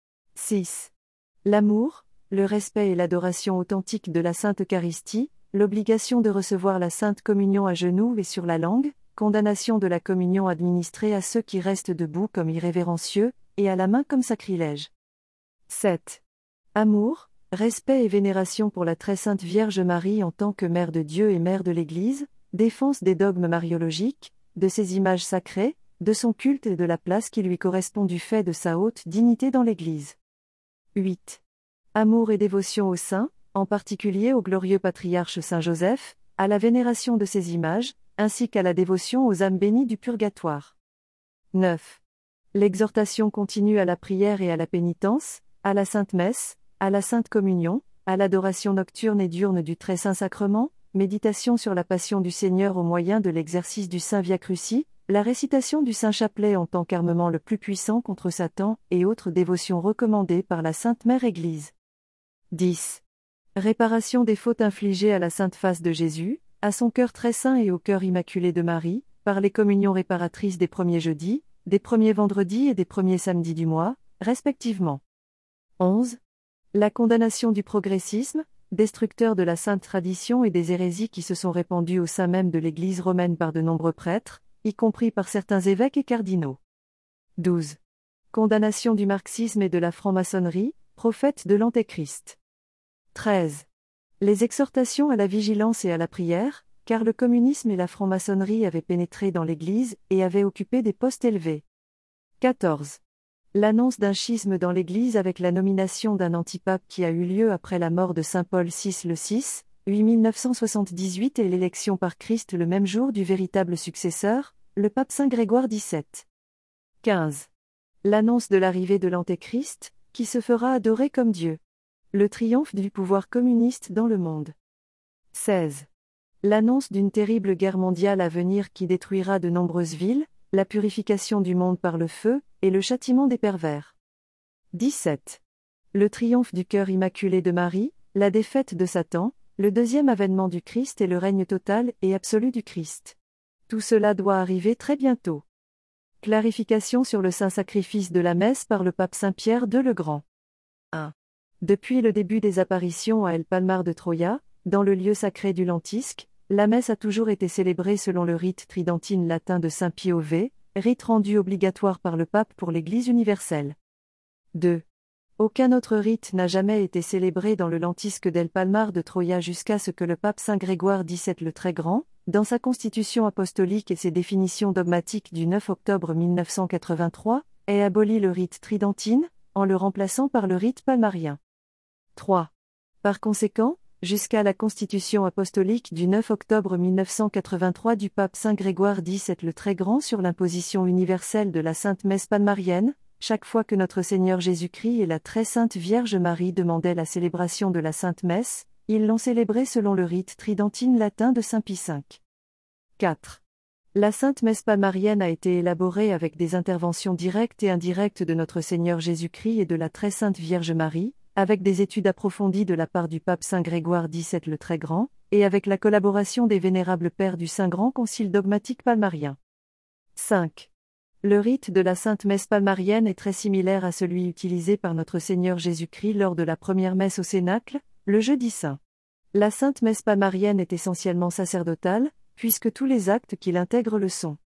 six. L'amour, le respect et l'adoration authentique de la Sainte Eucharistie, l'obligation de recevoir la Sainte Communion à genoux et sur la langue, condamnation de la communion administrée à ceux qui restent debout comme irrévérencieux, et à la main comme sacrilège. sept. Amour, respect et vénération pour la très sainte Vierge Marie en tant que Mère de Dieu et Mère de l'Église, défense des dogmes mariologiques, de ses images sacrées, de son culte et de la place qui lui correspond du fait de sa haute dignité dans l'Église. huit. Amour et dévotion aux saints, en particulier au glorieux patriarche Saint Joseph, à la vénération de ses images, ainsi qu'à la dévotion aux âmes bénies du purgatoire. neuf. L'exhortation continue à la prière et à la pénitence, à la Sainte Messe, à la Sainte Communion, à l'adoration nocturne et diurne du Très Saint Sacrement, méditation sur la Passion du Seigneur au moyen de l'exercice du Saint Via Crucis, la récitation du Saint Chapelet en tant qu'armement le plus puissant contre Satan et autres dévotions recommandées par la Sainte Mère Église. dix. Réparation des fautes infligées à la Sainte Face de Jésus, à son cœur très saint et au cœur immaculé de Marie, par les communions réparatrices des premiers jeudis, des premiers vendredis et des premiers samedis du mois, respectivement. onze. La condamnation du progressisme, destructeur de la sainte tradition et des hérésies qui se sont répandues au sein même de l'Église romaine par de nombreux prêtres, y compris par certains évêques et cardinaux. douze. Condamnation du marxisme et de la franc-maçonnerie, prophète de l'Antéchrist. treize. Les exhortations à la vigilance et à la prière, car le communisme et la franc-maçonnerie avaient pénétré dans l'Église et avaient occupé des postes élevés. quatorze. L'annonce d'un schisme dans l'Église avec la nomination d'un antipape qui a eu lieu après la mort de saint Paul six le six, huit mille neuf cent soixante-dix-huit et l'élection par Christ le même jour du véritable successeur, le pape saint Grégoire dix-sept. quinze. L'annonce de l'arrivée de l'Antéchrist, qui se fera adorer comme Dieu. Le triomphe du pouvoir communiste dans le monde. seize. L'annonce d'une terrible guerre mondiale à venir qui détruira de nombreuses villes, la purification du monde par le feu, et le châtiment des pervers. dix-sept. Le triomphe du cœur immaculé de Marie, la défaite de Satan, le deuxième avènement du Christ et le règne total et absolu du Christ. Tout cela doit arriver très bientôt. Clarification sur le saint sacrifice de la messe par le pape Saint Pierre deux le Grand. un. Depuis le début des apparitions à El Palmar de Troya, dans le lieu sacré du Lentisque, la messe a toujours été célébrée selon le rite tridentine latin de Saint Pie V, rite rendu obligatoire par le pape pour l'Église universelle. deux. Aucun autre rite n'a jamais été célébré dans le Lentisque d'El Palmar de Troya jusqu'à ce que le pape Saint Grégoire dix-sept le Très Grand, dans sa constitution apostolique et ses définitions dogmatiques du neuf octobre mille neuf cent quatre-vingt-trois, ait aboli le rite tridentine, en le remplaçant par le rite palmarien. trois. Par conséquent, jusqu'à la constitution apostolique du neuf octobre mille neuf cent quatre-vingt-trois du pape Saint Grégoire dix-sept le Très Grand sur l'imposition universelle de la Sainte Messe palmarienne, chaque fois que notre Seigneur Jésus-Christ et la Très Sainte Vierge Marie demandaient la célébration de la Sainte Messe, ils l'ont célébrée selon le rite tridentine latin de Saint Pie cinq. quatre. La Sainte Messe palmarienne a été élaborée avec des interventions directes et indirectes de notre Seigneur Jésus-Christ et de la Très Sainte Vierge Marie, avec des études approfondies de la part du pape Saint Grégoire dix-sept le Très Grand, et avec la collaboration des vénérables pères du Saint Grand Concile dogmatique palmarien. cinq. Le rite de la Sainte Messe palmarienne est très similaire à celui utilisé par notre Seigneur Jésus-Christ lors de la première messe au Cénacle, le jeudi saint. La Sainte Messe palmarienne est essentiellement sacerdotale, puisque tous les actes qui l'intègrent le sont.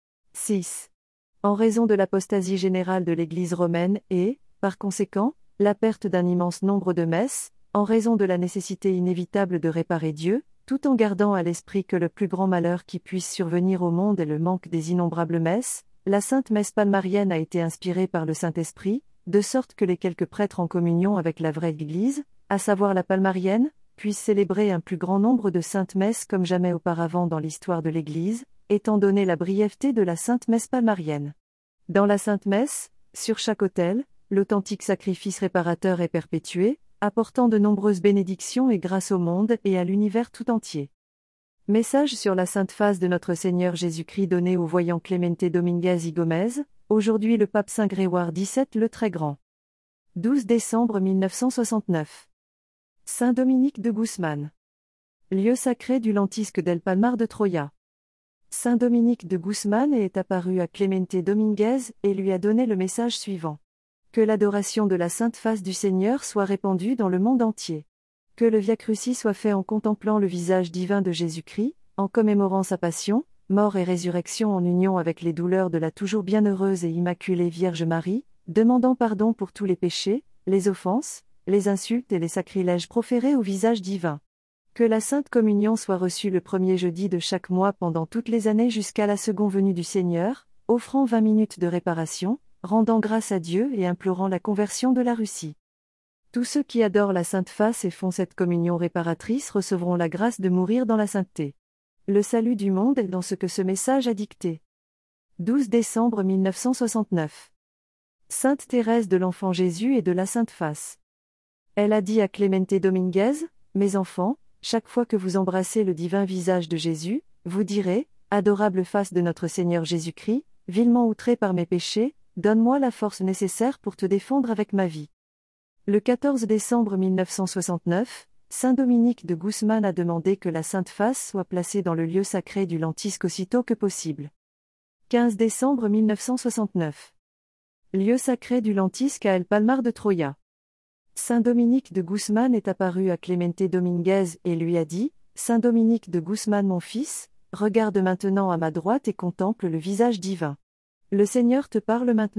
six. En raison de l'apostasie générale de l'Église romaine et, par conséquent, la perte d'un immense nombre de messes, en raison de la nécessité inévitable de réparer Dieu, tout en gardant à l'esprit que le plus grand malheur qui puisse survenir au monde est le manque des innombrables messes, la Sainte Messe palmarienne a été inspirée par le Saint-Esprit, de sorte que les quelques prêtres en communion avec la vraie Église, à savoir la palmarienne, puissent célébrer un plus grand nombre de saintes messes comme jamais auparavant dans l'histoire de l'Église, étant donné la brièveté de la Sainte Messe palmarienne. Dans la Sainte Messe, sur chaque autel, l'authentique sacrifice réparateur est perpétué, apportant de nombreuses bénédictions et grâces au monde et à l'univers tout entier. Message sur la Sainte Face de notre Seigneur Jésus-Christ donné au voyant Clemente Dominguez y Gomez, aujourd'hui le pape Saint Grégoire dix-sept le Très Grand. douze décembre mille neuf cent soixante-neuf. Saint Dominique de Guzman. Lieu sacré du Lentisque d'El Palmar de Troya. Saint Dominique de Guzman est apparu à Clemente Dominguez et lui a donné le message suivant. Que l'adoration de la Sainte Face du Seigneur soit répandue dans le monde entier. Que le Via Crucis soit fait en contemplant le visage divin de Jésus-Christ, en commémorant sa passion, mort et résurrection en union avec les douleurs de la toujours bienheureuse et immaculée Vierge Marie, demandant pardon pour tous les péchés, les offenses, les insultes et les sacrilèges proférés au visage divin. Que la Sainte Communion soit reçue le premier jeudi de chaque mois pendant toutes les années jusqu'à la seconde venue du Seigneur, offrant vingt minutes de réparation, rendant grâce à Dieu et implorant la conversion de la Russie. Tous ceux qui adorent la Sainte Face et font cette communion réparatrice recevront la grâce de mourir dans la sainteté. Le salut du monde est dans ce que ce message a dicté. douze décembre mille neuf cent soixante-neuf. Sainte Thérèse de l'Enfant Jésus et de la Sainte Face. Elle a dit à Clemente Dominguez, « Mes enfants, chaque fois que vous embrassez le divin visage de Jésus, vous direz, adorable face de notre Seigneur Jésus-Christ, vilement outré par mes péchés, donne-moi la force nécessaire pour te défendre avec ma vie. » Le quatorze décembre mille neuf cent soixante-neuf, Saint Dominique de Guzman a demandé que la Sainte Face soit placée dans le lieu sacré du Lentisque aussitôt que possible. quinze décembre mille neuf cent soixante-neuf. Lieu sacré du Lentisque à El Palmar de Troya. Saint Dominique de Guzman est apparu à Clemente Dominguez et lui a dit, « Saint Dominique de Guzman mon fils, regarde maintenant à ma droite et contemple le visage divin. Le Seigneur te parle maintenant. »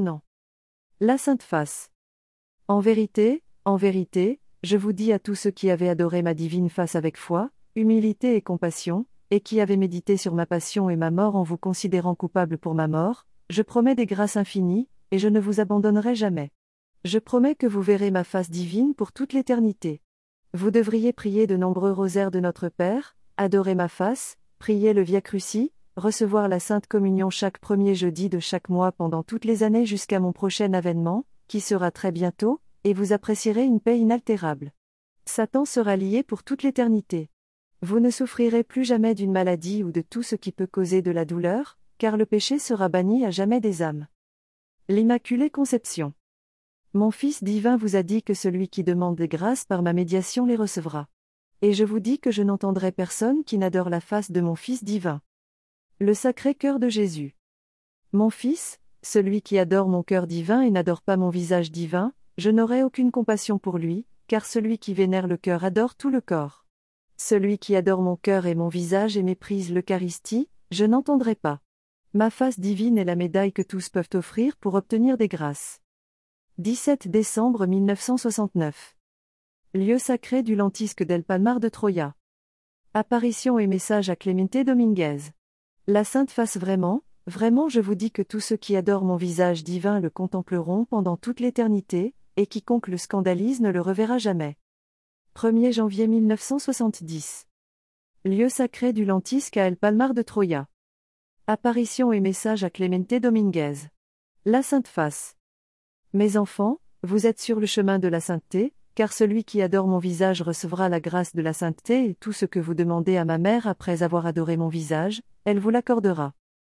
La Sainte Face. En vérité, en vérité, je vous dis à tous ceux qui avaient adoré ma divine face avec foi, humilité et compassion, et qui avez médité sur ma passion et ma mort en vous considérant coupable pour ma mort, je promets des grâces infinies, et je ne vous abandonnerai jamais. Je promets que vous verrez ma face divine pour toute l'éternité. Vous devriez prier de nombreux rosaires de Notre Père, adorer ma face, prier le Via Crucis, recevoir la Sainte Communion chaque premier jeudi de chaque mois pendant toutes les années jusqu'à mon prochain avènement, qui sera très bientôt, et vous apprécierez une paix inaltérable. Satan sera lié pour toute l'éternité. Vous ne souffrirez plus jamais d'une maladie ou de tout ce qui peut causer de la douleur, car le péché sera banni à jamais des âmes. L'Immaculée Conception. Mon Fils divin vous a dit que celui qui demande des grâces par ma médiation les recevra. Et je vous dis que je n'entendrai personne qui n'adore la face de mon Fils divin. Le Sacré-Cœur de Jésus. Mon Fils, celui qui adore mon cœur divin et n'adore pas mon visage divin, je n'aurai aucune compassion pour lui, car celui qui vénère le cœur adore tout le corps. Celui qui adore mon cœur et mon visage et méprise l'Eucharistie, je n'entendrai pas. Ma face divine est la médaille que tous peuvent offrir pour obtenir des grâces. dix-sept décembre mille neuf cent soixante-neuf. Lieu sacré du lentisque del Palmar de Troya. Apparition et message à Clemente Dominguez. La Sainte Face vraiment, vraiment je vous dis que tous ceux qui adorent mon visage divin le contempleront pendant toute l'éternité, et quiconque le scandalise ne le reverra jamais. premier janvier mille neuf cent soixante-dix. Lieu sacré du lentisque à El Palmar de Troya. Apparition et message à Clemente Dominguez. La Sainte Face. Mes enfants, vous êtes sur le chemin de la sainteté, car celui qui adore mon visage recevra la grâce de la sainteté et tout ce que vous demandez à ma mère après avoir adoré mon visage, elle vous l'accordera.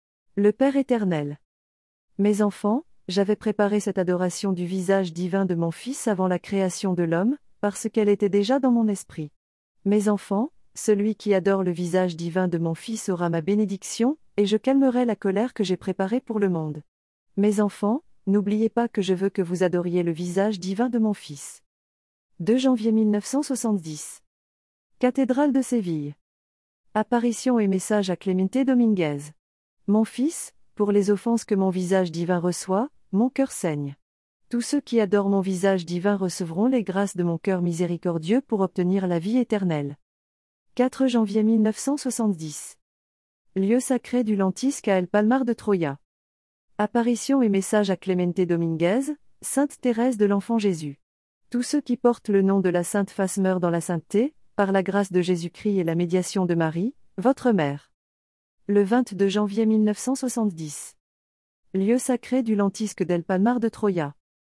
Le Père éternel. Mes enfants, j'avais préparé cette adoration du visage divin de mon Fils avant la création de l'homme, parce qu'elle était déjà dans mon esprit. Mes enfants, celui qui adore le visage divin de mon Fils aura ma bénédiction, et je calmerai la colère que j'ai préparée pour le monde. Mes enfants, n'oubliez pas que je veux que vous adoriez le visage divin de mon Fils. deux janvier mille neuf cent soixante-dix. Cathédrale de Séville. Apparition et message à Clemente Dominguez. Mon Fils, pour les offenses que mon visage divin reçoit, mon cœur saigne. Tous ceux qui adorent mon visage divin recevront les grâces de mon cœur miséricordieux pour obtenir la vie éternelle. quatre janvier mille neuf cent soixante-dix. Lieu sacré du lentisque à El Palmar de Troya. Apparition et message à Clemente Dominguez, Sainte Thérèse de l'Enfant Jésus. Tous ceux qui portent le nom de la Sainte Face meurent dans la sainteté, par la grâce de Jésus-Christ et la médiation de Marie, votre mère. Le vingt-deux janvier mille neuf cent soixante-dix. Lieu sacré du lentisque d'El Palmar de Troya.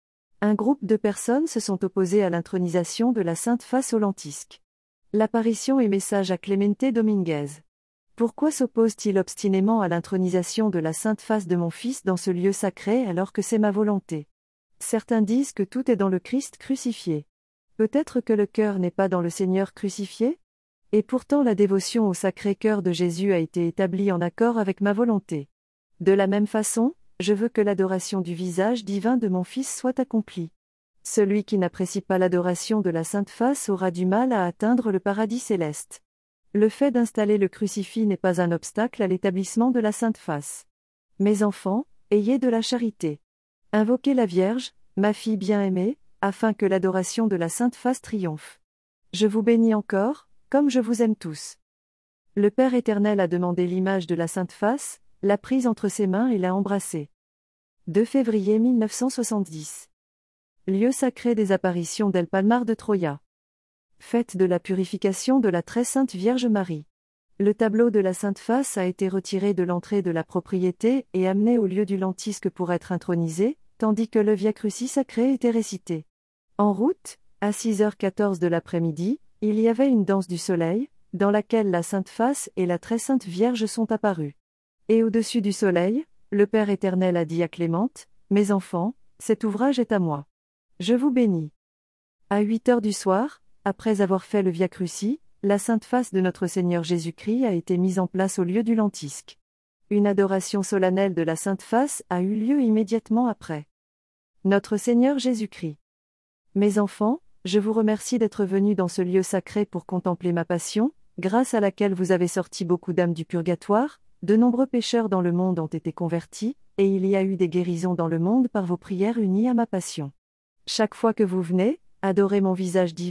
Un groupe de personnes se sont opposées à l'intronisation de la Sainte Face au lentisque. L'apparition et message à Clemente Dominguez. Pourquoi s'oppose-t-il obstinément à l'intronisation de la Sainte Face de mon Fils dans ce lieu sacré alors que c'est ma volonté? Certains disent que tout est dans le Christ crucifié. Peut-être que le cœur n'est pas dans le Seigneur crucifié? Et pourtant la dévotion au Sacré-Cœur de Jésus a été établie en accord avec ma volonté. De la même façon, je veux que l'adoration du visage divin de mon Fils soit accomplie. Celui qui n'apprécie pas l'adoration de la Sainte Face aura du mal à atteindre le paradis céleste. Le fait d'installer le crucifix n'est pas un obstacle à l'établissement de la Sainte Face. Mes enfants, ayez de la charité. Invoquez la Vierge, ma fille bien-aimée, afin que l'adoration de la Sainte Face triomphe. Je vous bénis encore, comme je vous aime tous. Le Père éternel a demandé l'image de la Sainte Face, l'a prise entre ses mains et l'a embrassée. deux février mille neuf cent soixante-dix. Lieu sacré des apparitions d'El Palmar de Troya. Fête de la purification de la très sainte Vierge Marie. Le tableau de la Sainte Face a été retiré de l'entrée de la propriété et amené au lieu du lentisque pour être intronisé, tandis que le Via Crucis sacré était récité. En route, à six heures quatorze de l'après-midi, il y avait une danse du soleil, dans laquelle la Sainte Face et la très sainte Vierge sont apparues. Et au-dessus du soleil, le Père éternel a dit à Clémente, « Mes enfants, cet ouvrage est à moi. Je vous bénis. » À huit heures du soir, après avoir fait le Via Crucis, la Sainte Face de notre Seigneur Jésus-Christ a été mise en place au lieu du lentisque. Une adoration solennelle de la Sainte Face a eu lieu immédiatement après. Notre Seigneur Jésus-Christ. Mes enfants, je vous remercie d'être venus dans ce lieu sacré pour contempler ma passion, grâce à laquelle vous avez sorti beaucoup d'âmes du purgatoire, de nombreux pécheurs dans le monde ont été convertis, et il y a eu des guérisons dans le monde par vos prières unies à ma passion. Chaque fois que vous venez, adorer mon visage divin,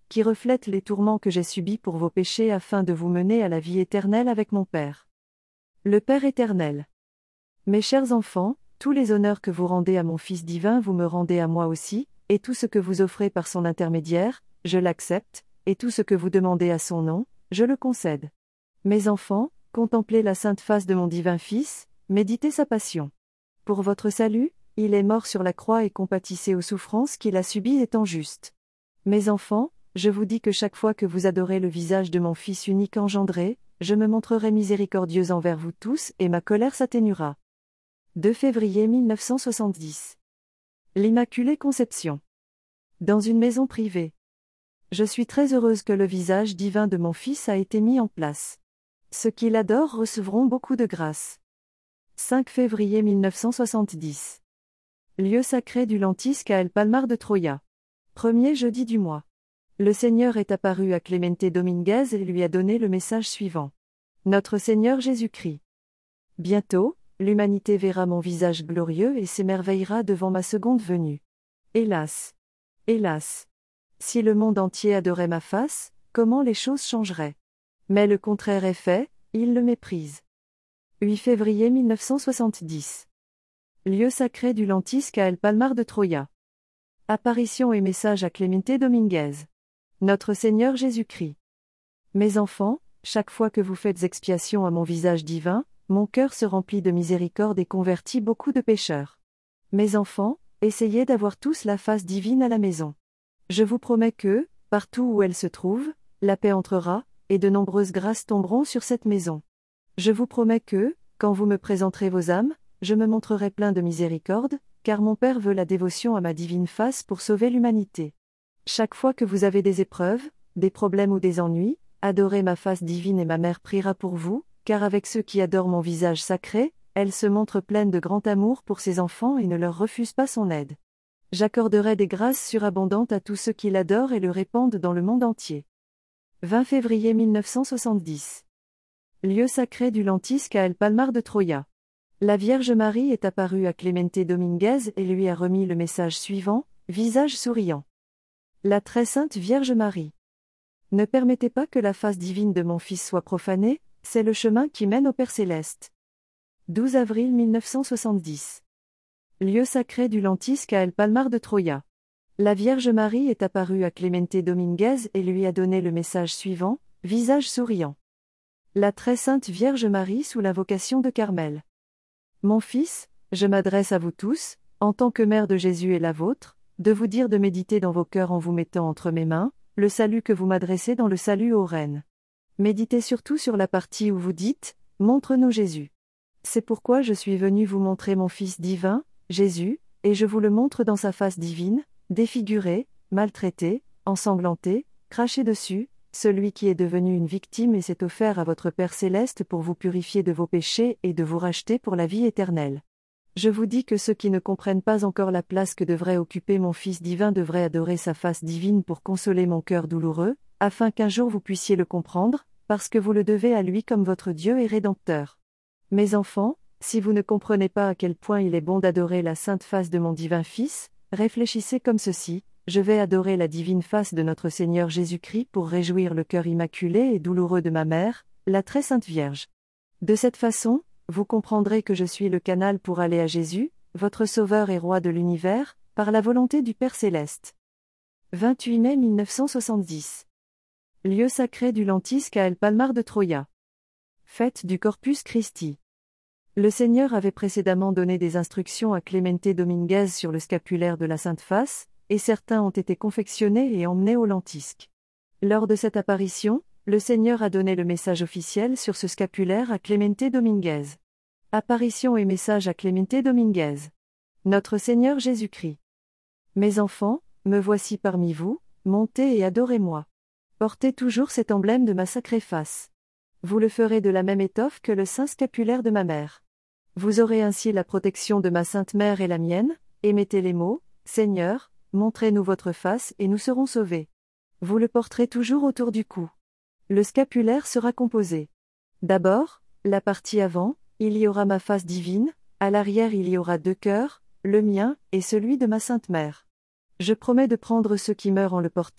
qui reflète les tourments que j'ai subis pour vos péchés afin de vous mener à la vie éternelle avec mon Père. Le Père éternel. Mes chers enfants, tous les honneurs que vous rendez à mon Fils divin vous me rendez à moi aussi, et tout ce que vous offrez par son intermédiaire, je l'accepte, et tout ce que vous demandez à son nom, je le concède. Mes enfants, contemplez la sainte face de mon divin Fils, méditez sa passion. Pour votre salut, il est mort sur la croix et compatissez aux souffrances qu'il a subies étant juste. Mes enfants, je vous dis que chaque fois que vous adorez le visage de mon Fils unique engendré, je me montrerai miséricordieux envers vous tous et ma colère s'atténuera. deux février mille neuf cent soixante-dix. L'Immaculée Conception. Dans une maison privée. Je suis très heureuse que le visage divin de mon Fils a été mis en place. Ceux qui l'adorent recevront beaucoup de grâce. cinq février mille neuf cent soixante-dix. Lieu sacré du lentisque à El Palmar de Troya. Premier jeudi du mois. Le Seigneur est apparu à Clemente Dominguez et lui a donné le message suivant. Notre Seigneur Jésus-Christ. Bientôt, l'humanité verra mon visage glorieux et s'émerveillera devant ma seconde venue. Hélas! Hélas! Si le monde entier adorait ma face, comment les choses changeraient? Mais le contraire est fait, il le méprise. huit février mille neuf cent soixante-dix. Lieu sacré du lentisque à El Palmar de Troya. Apparition et message à Clemente Dominguez. Notre Seigneur Jésus-Christ. Mes enfants, chaque fois que vous faites expiation à mon visage divin, mon cœur se remplit de miséricorde et convertit beaucoup de pécheurs. Mes enfants, essayez d'avoir tous la face divine à la maison. Je vous promets que, partout où elle se trouve, la paix entrera, et de nombreuses grâces tomberont sur cette maison. Je vous promets que, quand vous me présenterez vos âmes, je me montrerai plein de miséricorde, car mon Père veut la dévotion à ma divine face pour sauver l'humanité. Chaque fois que vous avez des épreuves, des problèmes ou des ennuis, adorez ma face divine et ma mère priera pour vous, car avec ceux qui adorent mon visage sacré, elle se montre pleine de grand amour pour ses enfants et ne leur refuse pas son aide. J'accorderai des grâces surabondantes à tous ceux qui l'adorent et le répandent dans le monde entier. vingt février mille neuf cent soixante-dix. Lieu sacré du lentisque à El Palmar de Troya. La Vierge Marie est apparue à Clemente Dominguez et lui a remis le message suivant, visage souriant. La très sainte Vierge Marie. Ne permettez pas que la face divine de mon Fils soit profanée, c'est le chemin qui mène au Père céleste. douze avril mille neuf cent soixante-dix. Lieu sacré du lentisque à El Palmar de Troya. La Vierge Marie est apparue à Clemente Dominguez et lui a donné le message suivant, visage souriant. La très sainte Vierge Marie sous l'invocation de Carmel. Mon Fils, je m'adresse à vous tous, en tant que mère de Jésus et la vôtre, de vous dire de méditer dans vos cœurs en vous mettant entre mes mains, le salut que vous m'adressez dans le salut aux reines. Méditez surtout sur la partie où vous dites, « Montre-nous Jésus ». C'est pourquoi je suis venu vous montrer mon Fils divin, Jésus, et je vous le montre dans sa face divine, défiguré, maltraité, ensanglanté, craché dessus, celui qui est devenu une victime et s'est offert à votre Père céleste pour vous purifier de vos péchés et de vous racheter pour la vie éternelle. Je vous dis que ceux qui ne comprennent pas encore la place que devrait occuper mon Fils divin devraient adorer sa face divine pour consoler mon cœur douloureux, afin qu'un jour vous puissiez le comprendre, parce que vous le devez à lui comme votre Dieu et Rédempteur. Mes enfants, si vous ne comprenez pas à quel point il est bon d'adorer la sainte face de mon divin Fils, réfléchissez comme ceci, je vais adorer la divine face de notre Seigneur Jésus-Christ pour réjouir le cœur immaculé et douloureux de ma mère, la très sainte Vierge. De cette façon, vous comprendrez que je suis le canal pour aller à Jésus, votre Sauveur et Roi de l'univers, par la volonté du Père céleste. vingt-huit mai mille neuf cent soixante-dix. Lieu sacré du lentisque à El Palmar de Troya. Fête du Corpus Christi. Le Seigneur avait précédemment donné des instructions à Clemente Dominguez sur le scapulaire de la Sainte Face, et certains ont été confectionnés et emmenés au lentisque. Lors de cette apparition, le Seigneur a donné le message officiel sur ce scapulaire à Clemente Dominguez. Apparition et message à Clemente Dominguez. Notre Seigneur Jésus-Christ. Mes enfants, me voici parmi vous, montez et adorez-moi. Portez toujours cet emblème de ma sacrée face. Vous le ferez de la même étoffe que le saint scapulaire de ma mère. Vous aurez ainsi la protection de ma sainte mère et la mienne, et mettez les mots, Seigneur, montrez-nous votre face et nous serons sauvés. Vous le porterez toujours autour du cou. Le scapulaire sera composé. D'abord, la partie avant, il y aura ma face divine, à l'arrière il y aura deux cœurs, le mien et celui de ma sainte mère. Je promets de prendre ceux qui meurent en le portant,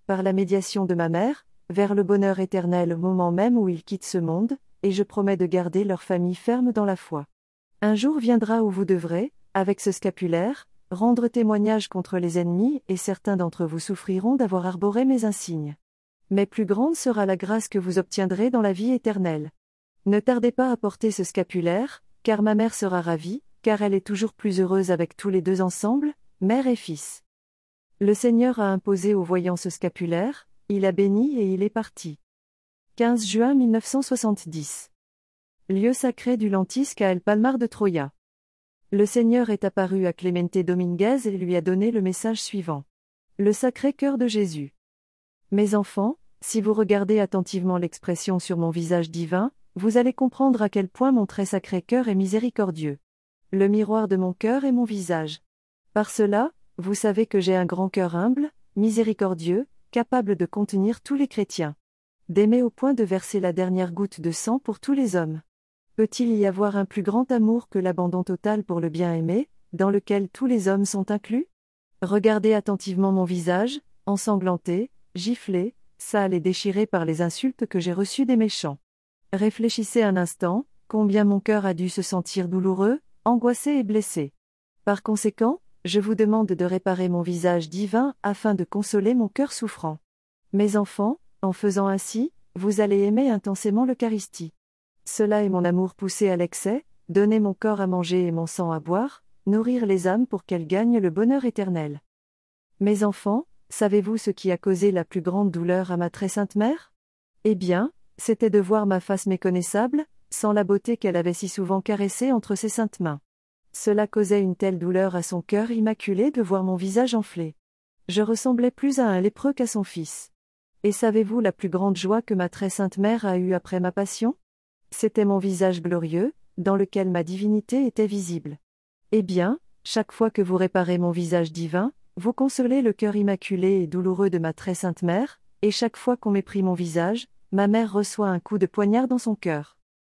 par la médiation de ma mère, vers le bonheur éternel au moment même où ils quittent ce monde, et je promets de garder leur famille ferme dans la foi. Un jour viendra où vous devrez, avec ce scapulaire, rendre témoignage contre les ennemis et certains d'entre vous souffriront d'avoir arboré mes insignes. Mais plus grande sera la grâce que vous obtiendrez dans la vie éternelle. Ne tardez pas à porter ce scapulaire, car ma mère sera ravie, car elle est toujours plus heureuse avec tous les deux ensemble, mère et fils. Le Seigneur a imposé aux voyants ce scapulaire, il a béni et il est parti. quinze juin mille neuf cent soixante-dix. Lieu sacré du lentisque à El Palmar de Troya. Le Seigneur est apparu à Clemente Dominguez et lui a donné le message suivant. Le Sacré-Cœur de Jésus. Mes enfants, si vous regardez attentivement l'expression sur mon visage divin, vous allez comprendre à quel point mon très sacré cœur est miséricordieux. Le miroir de mon cœur est mon visage. Par cela, vous savez que j'ai un grand cœur humble, miséricordieux, capable de contenir tous les chrétiens. D'aimer au point de verser la dernière goutte de sang pour tous les hommes. Peut-il y avoir un plus grand amour que l'abandon total pour le bien-aimé, dans lequel tous les hommes sont inclus? Regardez attentivement mon visage, ensanglanté, giflé, sale et déchiré par les insultes que j'ai reçues des méchants. Réfléchissez un instant, combien mon cœur a dû se sentir douloureux, angoissé et blessé. Par conséquent, je vous demande de réparer mon visage divin afin de consoler mon cœur souffrant. Mes enfants, en faisant ainsi, vous allez aimer intensément l'Eucharistie. Cela est mon amour poussé à l'excès, donner mon corps à manger et mon sang à boire, nourrir les âmes pour qu'elles gagnent le bonheur éternel. Mes enfants, savez-vous ce qui a causé la plus grande douleur à ma très sainte mère? Eh bien, c'était de voir ma face méconnaissable, sans la beauté qu'elle avait si souvent caressée entre ses saintes mains. Cela causait une telle douleur à son cœur immaculé de voir mon visage enflé. Je ressemblais plus à un lépreux qu'à son fils. Et savez-vous la plus grande joie que ma très sainte mère a eue après ma passion? C'était mon visage glorieux, dans lequel ma divinité était visible. Eh bien, chaque fois que vous réparez mon visage divin, vous consolez le cœur immaculé et douloureux de ma très sainte mère, et chaque fois qu'on méprit mon visage, ma mère reçoit un coup de poignard dans son cœur.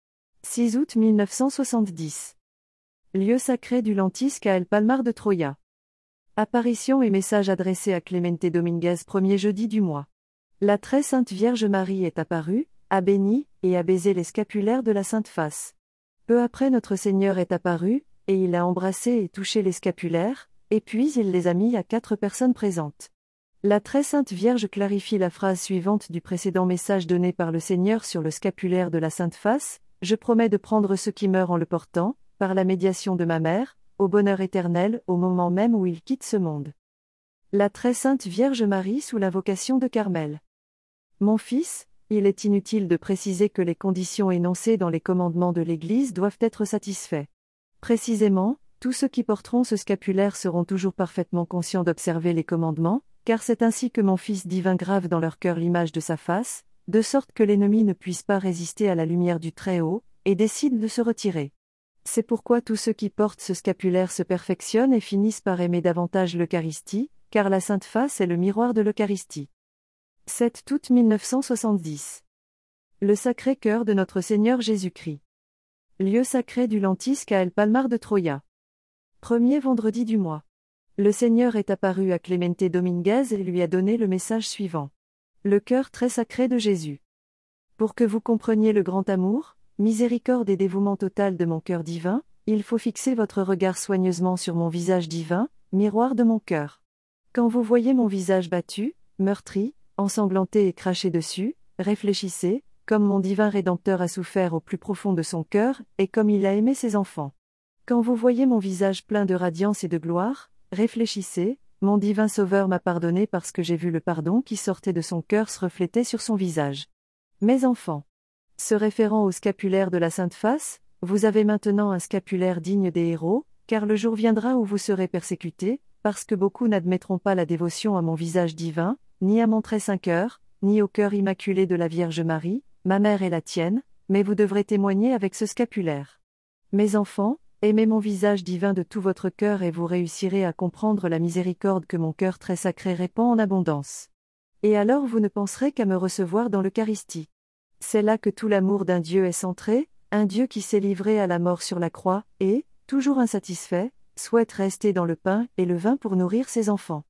six août mille neuf cent soixante-dix. Lieu sacré du lentisque à El Palmar de Troya. Apparition et message adressé à Clemente Dominguez premier jeudi du mois. La très sainte Vierge Marie est apparue, a béni, et a baisé les scapulaires de la Sainte Face. Peu après notre Seigneur est apparu, et il a embrassé et touché les scapulaires, et puis il les a mis à quatre personnes présentes. La très sainte Vierge clarifie la phrase suivante du précédent message donné par le Seigneur sur le scapulaire de la Sainte Face: « Je promets de prendre ceux qui meurent en le portant, par la médiation de ma mère, au bonheur éternel au moment même où ils quittent ce monde. » La très sainte Vierge Marie sous l'invocation de Carmel. Mon fils, il est inutile de préciser que les conditions énoncées dans les commandements de l'Église doivent être satisfaits. Précisément, tous ceux qui porteront ce scapulaire seront toujours parfaitement conscients d'observer les commandements, car c'est ainsi que mon Fils divin grave dans leur cœur l'image de sa face, de sorte que l'ennemi ne puisse pas résister à la lumière du Très-Haut, et décide de se retirer. C'est pourquoi tous ceux qui portent ce scapulaire se perfectionnent et finissent par aimer davantage l'Eucharistie, car la Sainte Face est le miroir de l'Eucharistie. sept août mille neuf cent soixante-dix. Le Sacré-Cœur de notre Seigneur Jésus-Christ. Lieu sacré du lentisque à El Palmar de Troya. Premier vendredi du mois. Le Seigneur est apparu à Clemente Dominguez et lui a donné le message suivant. Le cœur très sacré de Jésus. Pour que vous compreniez le grand amour, miséricorde et dévouement total de mon cœur divin, il faut fixer votre regard soigneusement sur mon visage divin, miroir de mon cœur. Quand vous voyez mon visage battu, meurtri, ensanglanté et craché dessus, réfléchissez, comme mon divin Rédempteur a souffert au plus profond de son cœur, et comme il a aimé ses enfants. Quand vous voyez mon visage plein de radiance et de gloire, réfléchissez, mon divin Sauveur m'a pardonné parce que j'ai vu le pardon qui sortait de son cœur se refléter sur son visage. Mes enfants. Se référant au scapulaire de la Sainte Face, vous avez maintenant un scapulaire digne des héros, car le jour viendra où vous serez persécutés, parce que beaucoup n'admettront pas la dévotion à mon visage divin, ni à mon très saint cœur, ni au cœur immaculé de la Vierge Marie, ma mère et la tienne, mais vous devrez témoigner avec ce scapulaire. Mes enfants, aimez mon visage divin de tout votre cœur et vous réussirez à comprendre la miséricorde que mon cœur très sacré répand en abondance. Et alors vous ne penserez qu'à me recevoir dans l'Eucharistie. C'est là que tout l'amour d'un Dieu est centré, un Dieu qui s'est livré à la mort sur la croix, et, toujours insatisfait, souhaite rester dans le pain et le vin pour nourrir ses enfants.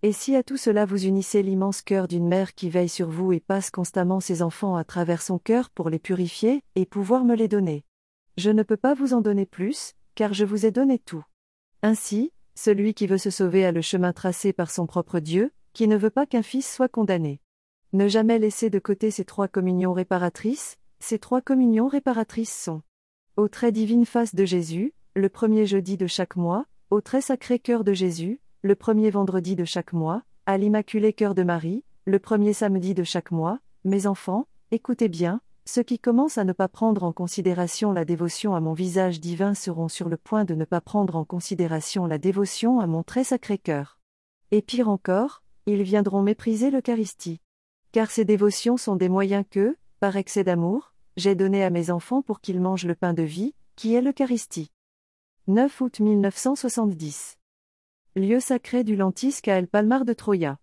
Et si à tout cela vous unissez l'immense cœur d'une mère qui veille sur vous et passe constamment ses enfants à travers son cœur pour les purifier, et pouvoir me les donner. Je ne peux pas vous en donner plus, car je vous ai donné tout. Ainsi, celui qui veut se sauver a le chemin tracé par son propre Dieu, qui ne veut pas qu'un fils soit condamné. Ne jamais laisser de côté ces trois communions réparatrices. Ces trois communions réparatrices sont au très divine face de Jésus, le premier jeudi de chaque mois, au très sacré cœur de Jésus, le premier vendredi de chaque mois, à l'Immaculé Cœur de Marie, le premier samedi de chaque mois. Mes enfants, écoutez bien, ceux qui commencent à ne pas prendre en considération la dévotion à mon visage divin seront sur le point de ne pas prendre en considération la dévotion à mon très sacré cœur. Et pire encore, ils viendront mépriser l'Eucharistie. Car ces dévotions sont des moyens que, par excès d'amour, j'ai donnés à mes enfants pour qu'ils mangent le pain de vie, qui est l'Eucharistie. neuf août mille neuf cent soixante-dix. Lieu sacré du Lentisque à El Palmar de Troya.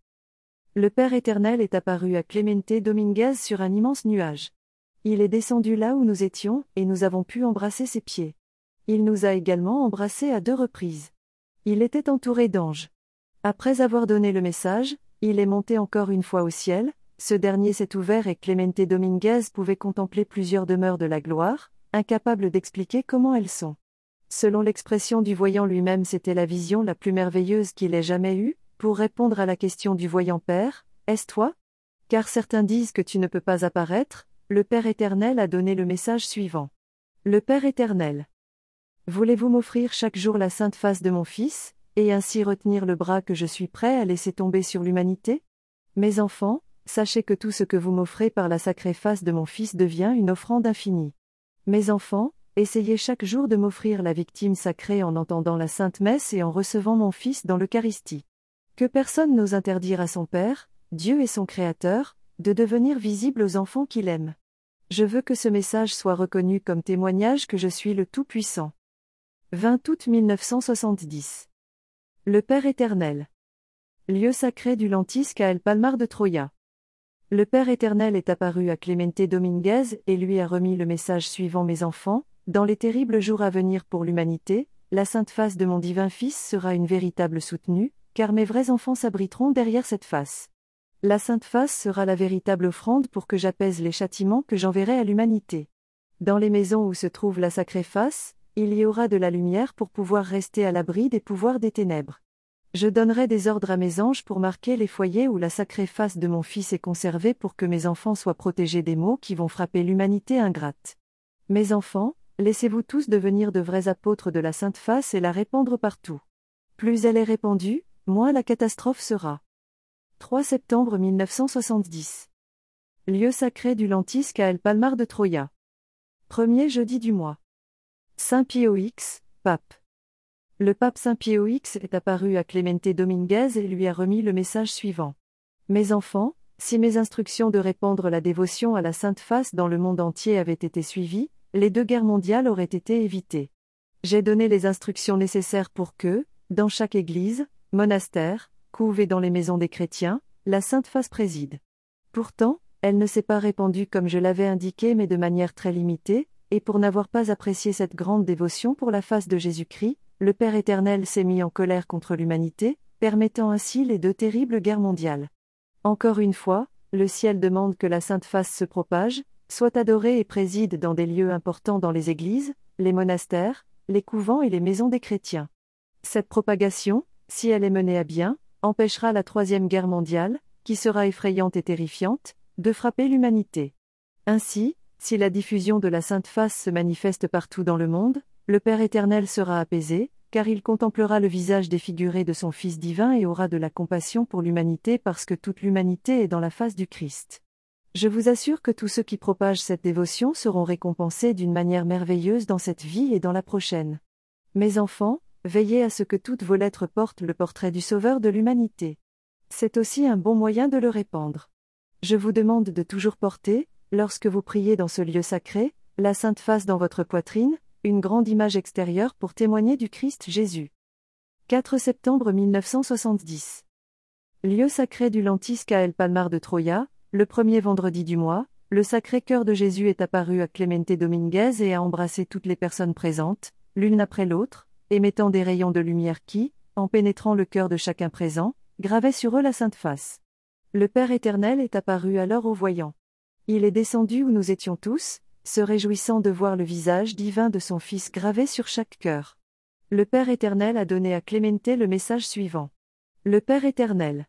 Le Père éternel est apparu à Clemente Dominguez sur un immense nuage. Il est descendu là où nous étions, et nous avons pu embrasser ses pieds. Il nous a également embrassés à deux reprises. Il était entouré d'anges. Après avoir donné le message, il est monté encore une fois au ciel. Ce dernier s'est ouvert et Clemente Dominguez pouvait contempler plusieurs demeures de la gloire, incapable d'expliquer comment elles sont. Selon l'expression du voyant lui-même, c'était la vision la plus merveilleuse qu'il ait jamais eue. Pour répondre à la question du voyant Père, est-ce toi ? Car certains disent que tu ne peux pas apparaître, le Père éternel a donné le message suivant. Le Père éternel. Voulez-vous m'offrir chaque jour la sainte face de mon Fils, et ainsi retenir le bras que je suis prêt à laisser tomber sur l'humanité ? Mes enfants, sachez que tout ce que vous m'offrez par la sacrée face de mon Fils devient une offrande infinie. Mes enfants, essayez chaque jour de m'offrir la victime sacrée en entendant la Sainte Messe et en recevant mon Fils dans l'Eucharistie. Que personne n'ose interdire à son Père, Dieu et son Créateur, de devenir visible aux enfants qu'il aime. Je veux que ce message soit reconnu comme témoignage que je suis le Tout-Puissant. vingt août mille neuf cent soixante-dix. Le Père éternel. Lieu sacré du Lentisque à El Palmar de Troya. Le Père éternel est apparu à Clemente Dominguez et lui a remis le message suivant. Mes enfants, dans les terribles jours à venir pour l'humanité, la sainte face de mon divin Fils sera une véritable soutenue, car mes vrais enfants s'abriteront derrière cette face. La sainte face sera la véritable offrande pour que j'apaise les châtiments que j'enverrai à l'humanité. Dans les maisons où se trouve la sacrée face, il y aura de la lumière pour pouvoir rester à l'abri des pouvoirs des ténèbres. Je donnerai des ordres à mes anges pour marquer les foyers où la sacrée face de mon Fils est conservée pour que mes enfants soient protégés des maux qui vont frapper l'humanité ingrate. Mes enfants, laissez-vous tous devenir de vrais apôtres de la sainte face et la répandre partout. Plus elle est répandue, moins la catastrophe sera. trois septembre mille neuf cent soixante-dix. Lieu sacré du Lentisque à El Palmar de Troya. Premier jeudi du mois. Saint Pie X, pape. Le pape Saint Pie X est apparu à Clemente Dominguez et lui a remis le message suivant. Mes enfants, si mes instructions de répandre la dévotion à la Sainte Face dans le monde entier avaient été suivies, les deux guerres mondiales auraient été évitées. J'ai donné les instructions nécessaires pour que, dans chaque église, monastère, couve et dans les maisons des chrétiens, la Sainte Face préside. Pourtant, elle ne s'est pas répandue comme je l'avais indiqué mais de manière très limitée, et pour n'avoir pas apprécié cette grande dévotion pour la face de Jésus-Christ, le Père éternel s'est mis en colère contre l'humanité, permettant ainsi les deux terribles guerres mondiales. Encore une fois, le ciel demande que la Sainte Face se propage, soit adorée et préside dans des lieux importants dans les églises, les monastères, les couvents et les maisons des chrétiens. Cette propagation, si elle est menée à bien, empêchera la Troisième Guerre mondiale, qui sera effrayante et terrifiante, de frapper l'humanité. Ainsi, si la diffusion de la Sainte Face se manifeste partout dans le monde, le Père éternel sera apaisé, car il contemplera le visage défiguré de son Fils divin et aura de la compassion pour l'humanité parce que toute l'humanité est dans la face du Christ. Je vous assure que tous ceux qui propagent cette dévotion seront récompensés d'une manière merveilleuse dans cette vie et dans la prochaine. Mes enfants, veillez à ce que toutes vos lettres portent le portrait du Sauveur de l'humanité. C'est aussi un bon moyen de le répandre. Je vous demande de toujours porter, lorsque vous priez dans ce lieu sacré, la Sainte Face dans votre poitrine, une grande image extérieure pour témoigner du Christ Jésus. quatre septembre mille neuf cent soixante-dix. Lieu sacré du Lentisque à El Palmar de Troya, le premier vendredi du mois, le sacré cœur de Jésus est apparu à Clemente Dominguez et a embrassé toutes les personnes présentes, l'une après l'autre, émettant des rayons de lumière qui, en pénétrant le cœur de chacun présent, gravait sur eux la sainte face. Le Père éternel est apparu alors aux voyants. Il est descendu où nous étions tous, se réjouissant de voir le visage divin de son Fils gravé sur chaque cœur. Le Père éternel a donné à Clémenté le message suivant. Le Père éternel.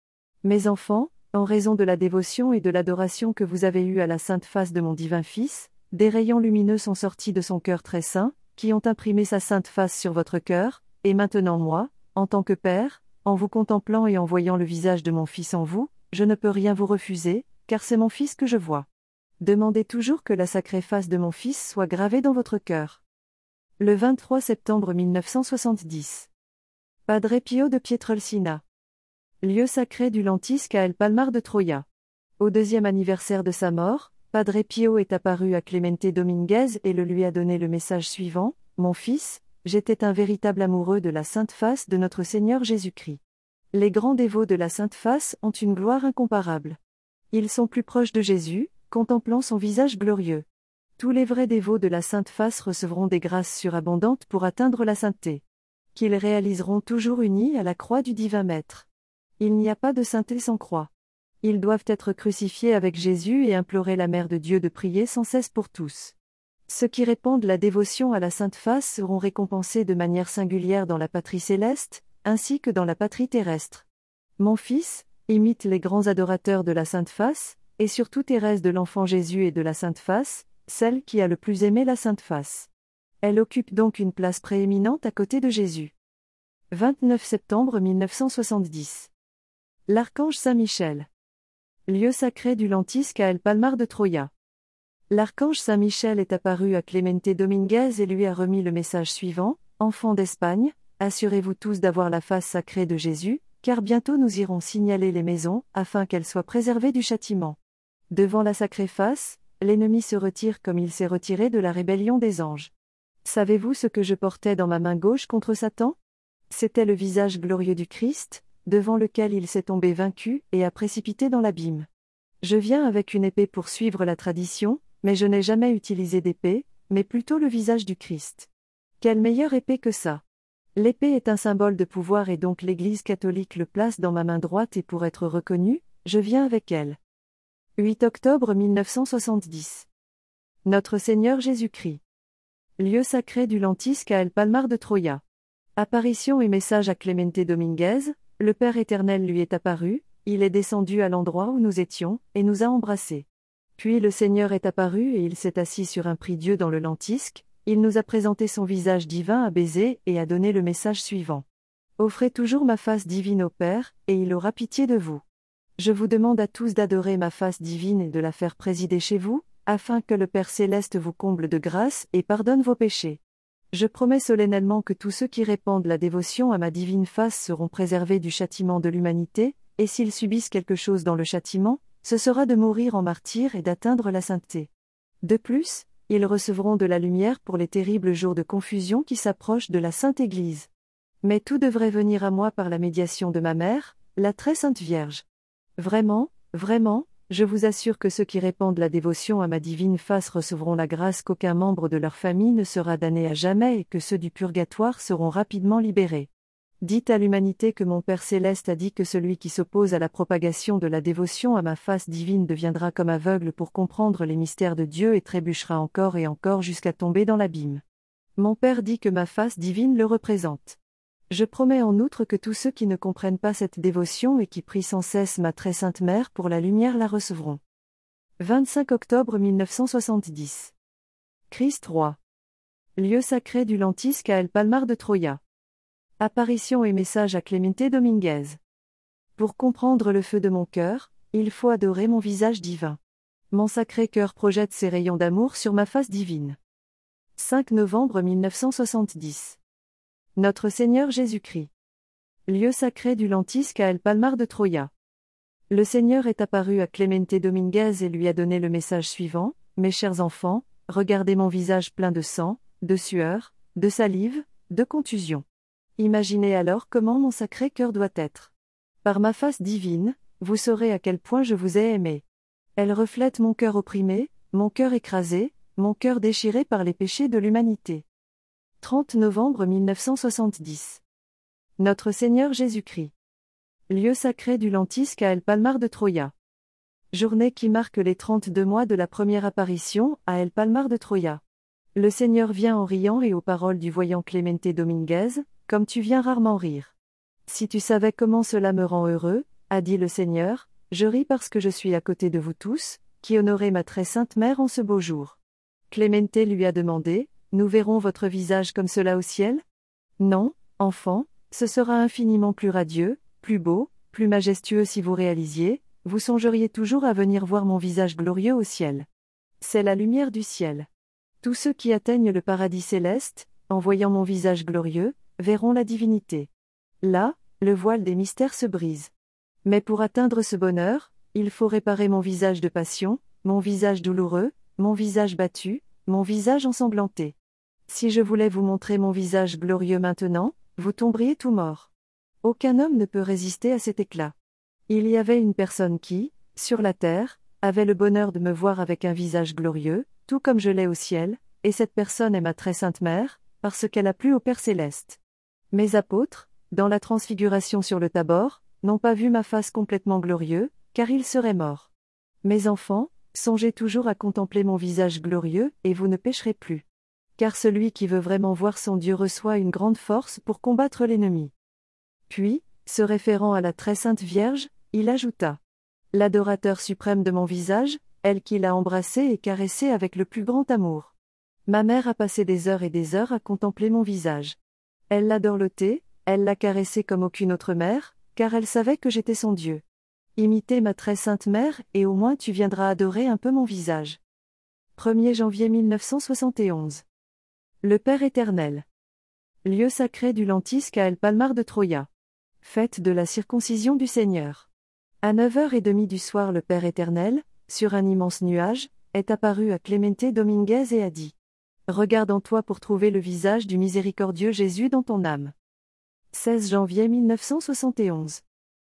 Mes enfants, en raison de la dévotion et de l'adoration que vous avez eue à la sainte face de mon divin Fils, des rayons lumineux sont sortis de son cœur très saint, qui ont imprimé sa sainte face sur votre cœur, et maintenant moi, en tant que Père, en vous contemplant et en voyant le visage de mon Fils en vous, je ne peux rien vous refuser, car c'est mon Fils que je vois. Demandez toujours que la sacrée face de mon Fils soit gravée dans votre cœur. Le vingt-trois septembre mille neuf cent soixante-dix. Padre Pio de Pietrelcina. Lieu sacré du Lentisque à El Palmar de Troya. Au deuxième anniversaire de sa mort, Padre Pio est apparu à Clemente Dominguez et le lui a donné le message suivant: Mon fils, j'étais un véritable amoureux de la Sainte Face de notre Seigneur Jésus-Christ. Les grands dévots de la Sainte Face ont une gloire incomparable. Ils sont plus proches de Jésus, contemplant son visage glorieux. Tous les vrais dévots de la Sainte Face recevront des grâces surabondantes pour atteindre la sainteté, qu'ils réaliseront toujours unis à la croix du divin Maître. Il n'y a pas de sainteté sans croix. Ils doivent être crucifiés avec Jésus et implorer la Mère de Dieu de prier sans cesse pour tous. Ceux qui répandent la dévotion à la Sainte Face seront récompensés de manière singulière dans la patrie céleste, ainsi que dans la patrie terrestre. Mon fils, imite les grands adorateurs de la Sainte Face, et surtout Thérèse de l'Enfant Jésus et de la Sainte Face, celle qui a le plus aimé la Sainte Face. Elle occupe donc une place prééminente à côté de Jésus. vingt-neuf septembre mille neuf cent soixante-dix. L'archange Saint-Michel. Lieu sacré du Lentisque à El Palmar de Troya. L'archange Saint-Michel est apparu à Clemente Dominguez et lui a remis le message suivant: Enfants d'Espagne, assurez-vous tous d'avoir la face sacrée de Jésus, car bientôt nous irons signaler les maisons, afin qu'elles soient préservées du châtiment. Devant la sacrée face, l'ennemi se retire comme il s'est retiré de la rébellion des anges. Savez-vous ce que je portais dans ma main gauche contre Satan? C'était le visage glorieux du Christ, devant lequel il s'est tombé vaincu et a précipité dans l'abîme. Je viens avec une épée pour suivre la tradition, mais je n'ai jamais utilisé d'épée, mais plutôt le visage du Christ. Quelle meilleure épée que ça! L'épée est un symbole de pouvoir et donc l'Église catholique le place dans ma main droite et pour être reconnu, je viens avec elle. huit octobre mille neuf cent soixante-dix. Notre Seigneur Jésus-Christ. Lieu sacré du Lentisque à El Palmar de Troya. Apparition et message à Clemente Dominguez, le Père éternel lui est apparu, il est descendu à l'endroit où nous étions, et nous a embrassés. Puis le Seigneur est apparu et il s'est assis sur un prie-dieu dans le Lentisque, il nous a présenté son visage divin à baiser et a donné le message suivant. Offrez toujours ma face divine au Père, et il aura pitié de vous. Je vous demande à tous d'adorer ma face divine et de la faire présider chez vous, afin que le Père céleste vous comble de grâce et pardonne vos péchés. Je promets solennellement que tous ceux qui répandent la dévotion à ma divine face seront préservés du châtiment de l'humanité, et s'ils subissent quelque chose dans le châtiment, ce sera de mourir en martyr et d'atteindre la sainteté. De plus, ils recevront de la lumière pour les terribles jours de confusion qui s'approchent de la Sainte Église. Mais tout devrait venir à moi par la médiation de ma mère, la très sainte Vierge. Vraiment, vraiment, je vous assure que ceux qui répandent la dévotion à ma divine face recevront la grâce qu'aucun membre de leur famille ne sera damné à jamais et que ceux du purgatoire seront rapidement libérés. Dites à l'humanité que mon Père céleste a dit que celui qui s'oppose à la propagation de la dévotion à ma face divine deviendra comme aveugle pour comprendre les mystères de Dieu et trébuchera encore et encore jusqu'à tomber dans l'abîme. Mon Père dit que ma face divine le représente. Je promets en outre que tous ceux qui ne comprennent pas cette dévotion et qui prient sans cesse ma très sainte mère pour la lumière la recevront. vingt-cinq octobre mille neuf cent soixante-dix. Christ roi. Lieu sacré du Lentisque à El Palmar de Troya. Apparition et message à Clemente Dominguez. Pour comprendre le feu de mon cœur, il faut adorer mon visage divin. Mon sacré cœur projette ses rayons d'amour sur ma face divine. cinq novembre mille neuf cent soixante-dix. Notre Seigneur Jésus-Christ. Lieu sacré du Lentisque à El Palmar de Troya. Le Seigneur est apparu à Clemente Dominguez et lui a donné le message suivant: Mes chers enfants, regardez mon visage plein de sang, de sueur, de salive, de contusion. Imaginez alors comment mon sacré cœur doit être. Par ma face divine, vous saurez à quel point je vous ai aimé. Elle reflète mon cœur opprimé, mon cœur écrasé, mon cœur déchiré par les péchés de l'humanité. trente novembre mille neuf cent soixante-dix. Notre Seigneur Jésus-Christ. Lieu sacré du Lentisque à El Palmar de Troya. Journée qui marque les trente-deux mois de la première apparition à El Palmar de Troya. Le Seigneur vient en riant et aux paroles du voyant Clemente Dominguez, comme tu viens rarement rire. Si tu savais comment cela me rend heureux, a dit le Seigneur, je ris parce que je suis à côté de vous tous, qui honorez ma très sainte mère en ce beau jour. Clemente lui a demandé, nous verrons votre visage comme cela au ciel? Non, enfant, ce sera infiniment plus radieux, plus beau, plus majestueux si vous réalisiez, vous songeriez toujours à venir voir mon visage glorieux au ciel. C'est la lumière du ciel. Tous ceux qui atteignent le paradis céleste, en voyant mon visage glorieux, verront la divinité. Là, le voile des mystères se brise. Mais pour atteindre ce bonheur, il faut réparer mon visage de passion, mon visage douloureux, mon visage battu, mon visage ensanglanté. Si je voulais vous montrer mon visage glorieux maintenant, vous tomberiez tout mort. Aucun homme ne peut résister à cet éclat. Il y avait une personne qui, sur la terre, avait le bonheur de me voir avec un visage glorieux, tout comme je l'ai au ciel, et cette personne est ma très sainte mère, parce qu'elle a plu au Père céleste. Mes apôtres, dans la transfiguration sur le Tabor, n'ont pas vu ma face complètement glorieux, car ils seraient morts. Mes enfants, songez toujours à contempler mon visage glorieux, et vous ne pécherez plus. Car celui qui veut vraiment voir son Dieu reçoit une grande force pour combattre l'ennemi. Puis, se référant à la très sainte Vierge, il ajouta: l'adorateur suprême de mon visage, elle qui l'a embrassé et caressé avec le plus grand amour. Ma mère a passé des heures et des heures à contempler mon visage. Elle l'a dorloté, elle l'a caressé comme aucune autre mère, car elle savait que j'étais son Dieu. Imitez ma très sainte mère et au moins tu viendras adorer un peu mon visage. premier janvier mille neuf cent soixante et onze. Le Père éternel. Lieu sacré du Lentisque à El Palmar de Troya. Fête de la circoncision du Seigneur. À neuf heures trente du soir, le Père éternel, sur un immense nuage, est apparu à Clemente Dominguez et a dit: regarde en toi pour trouver le visage du miséricordieux Jésus dans ton âme. seize janvier mille neuf cent soixante et onze.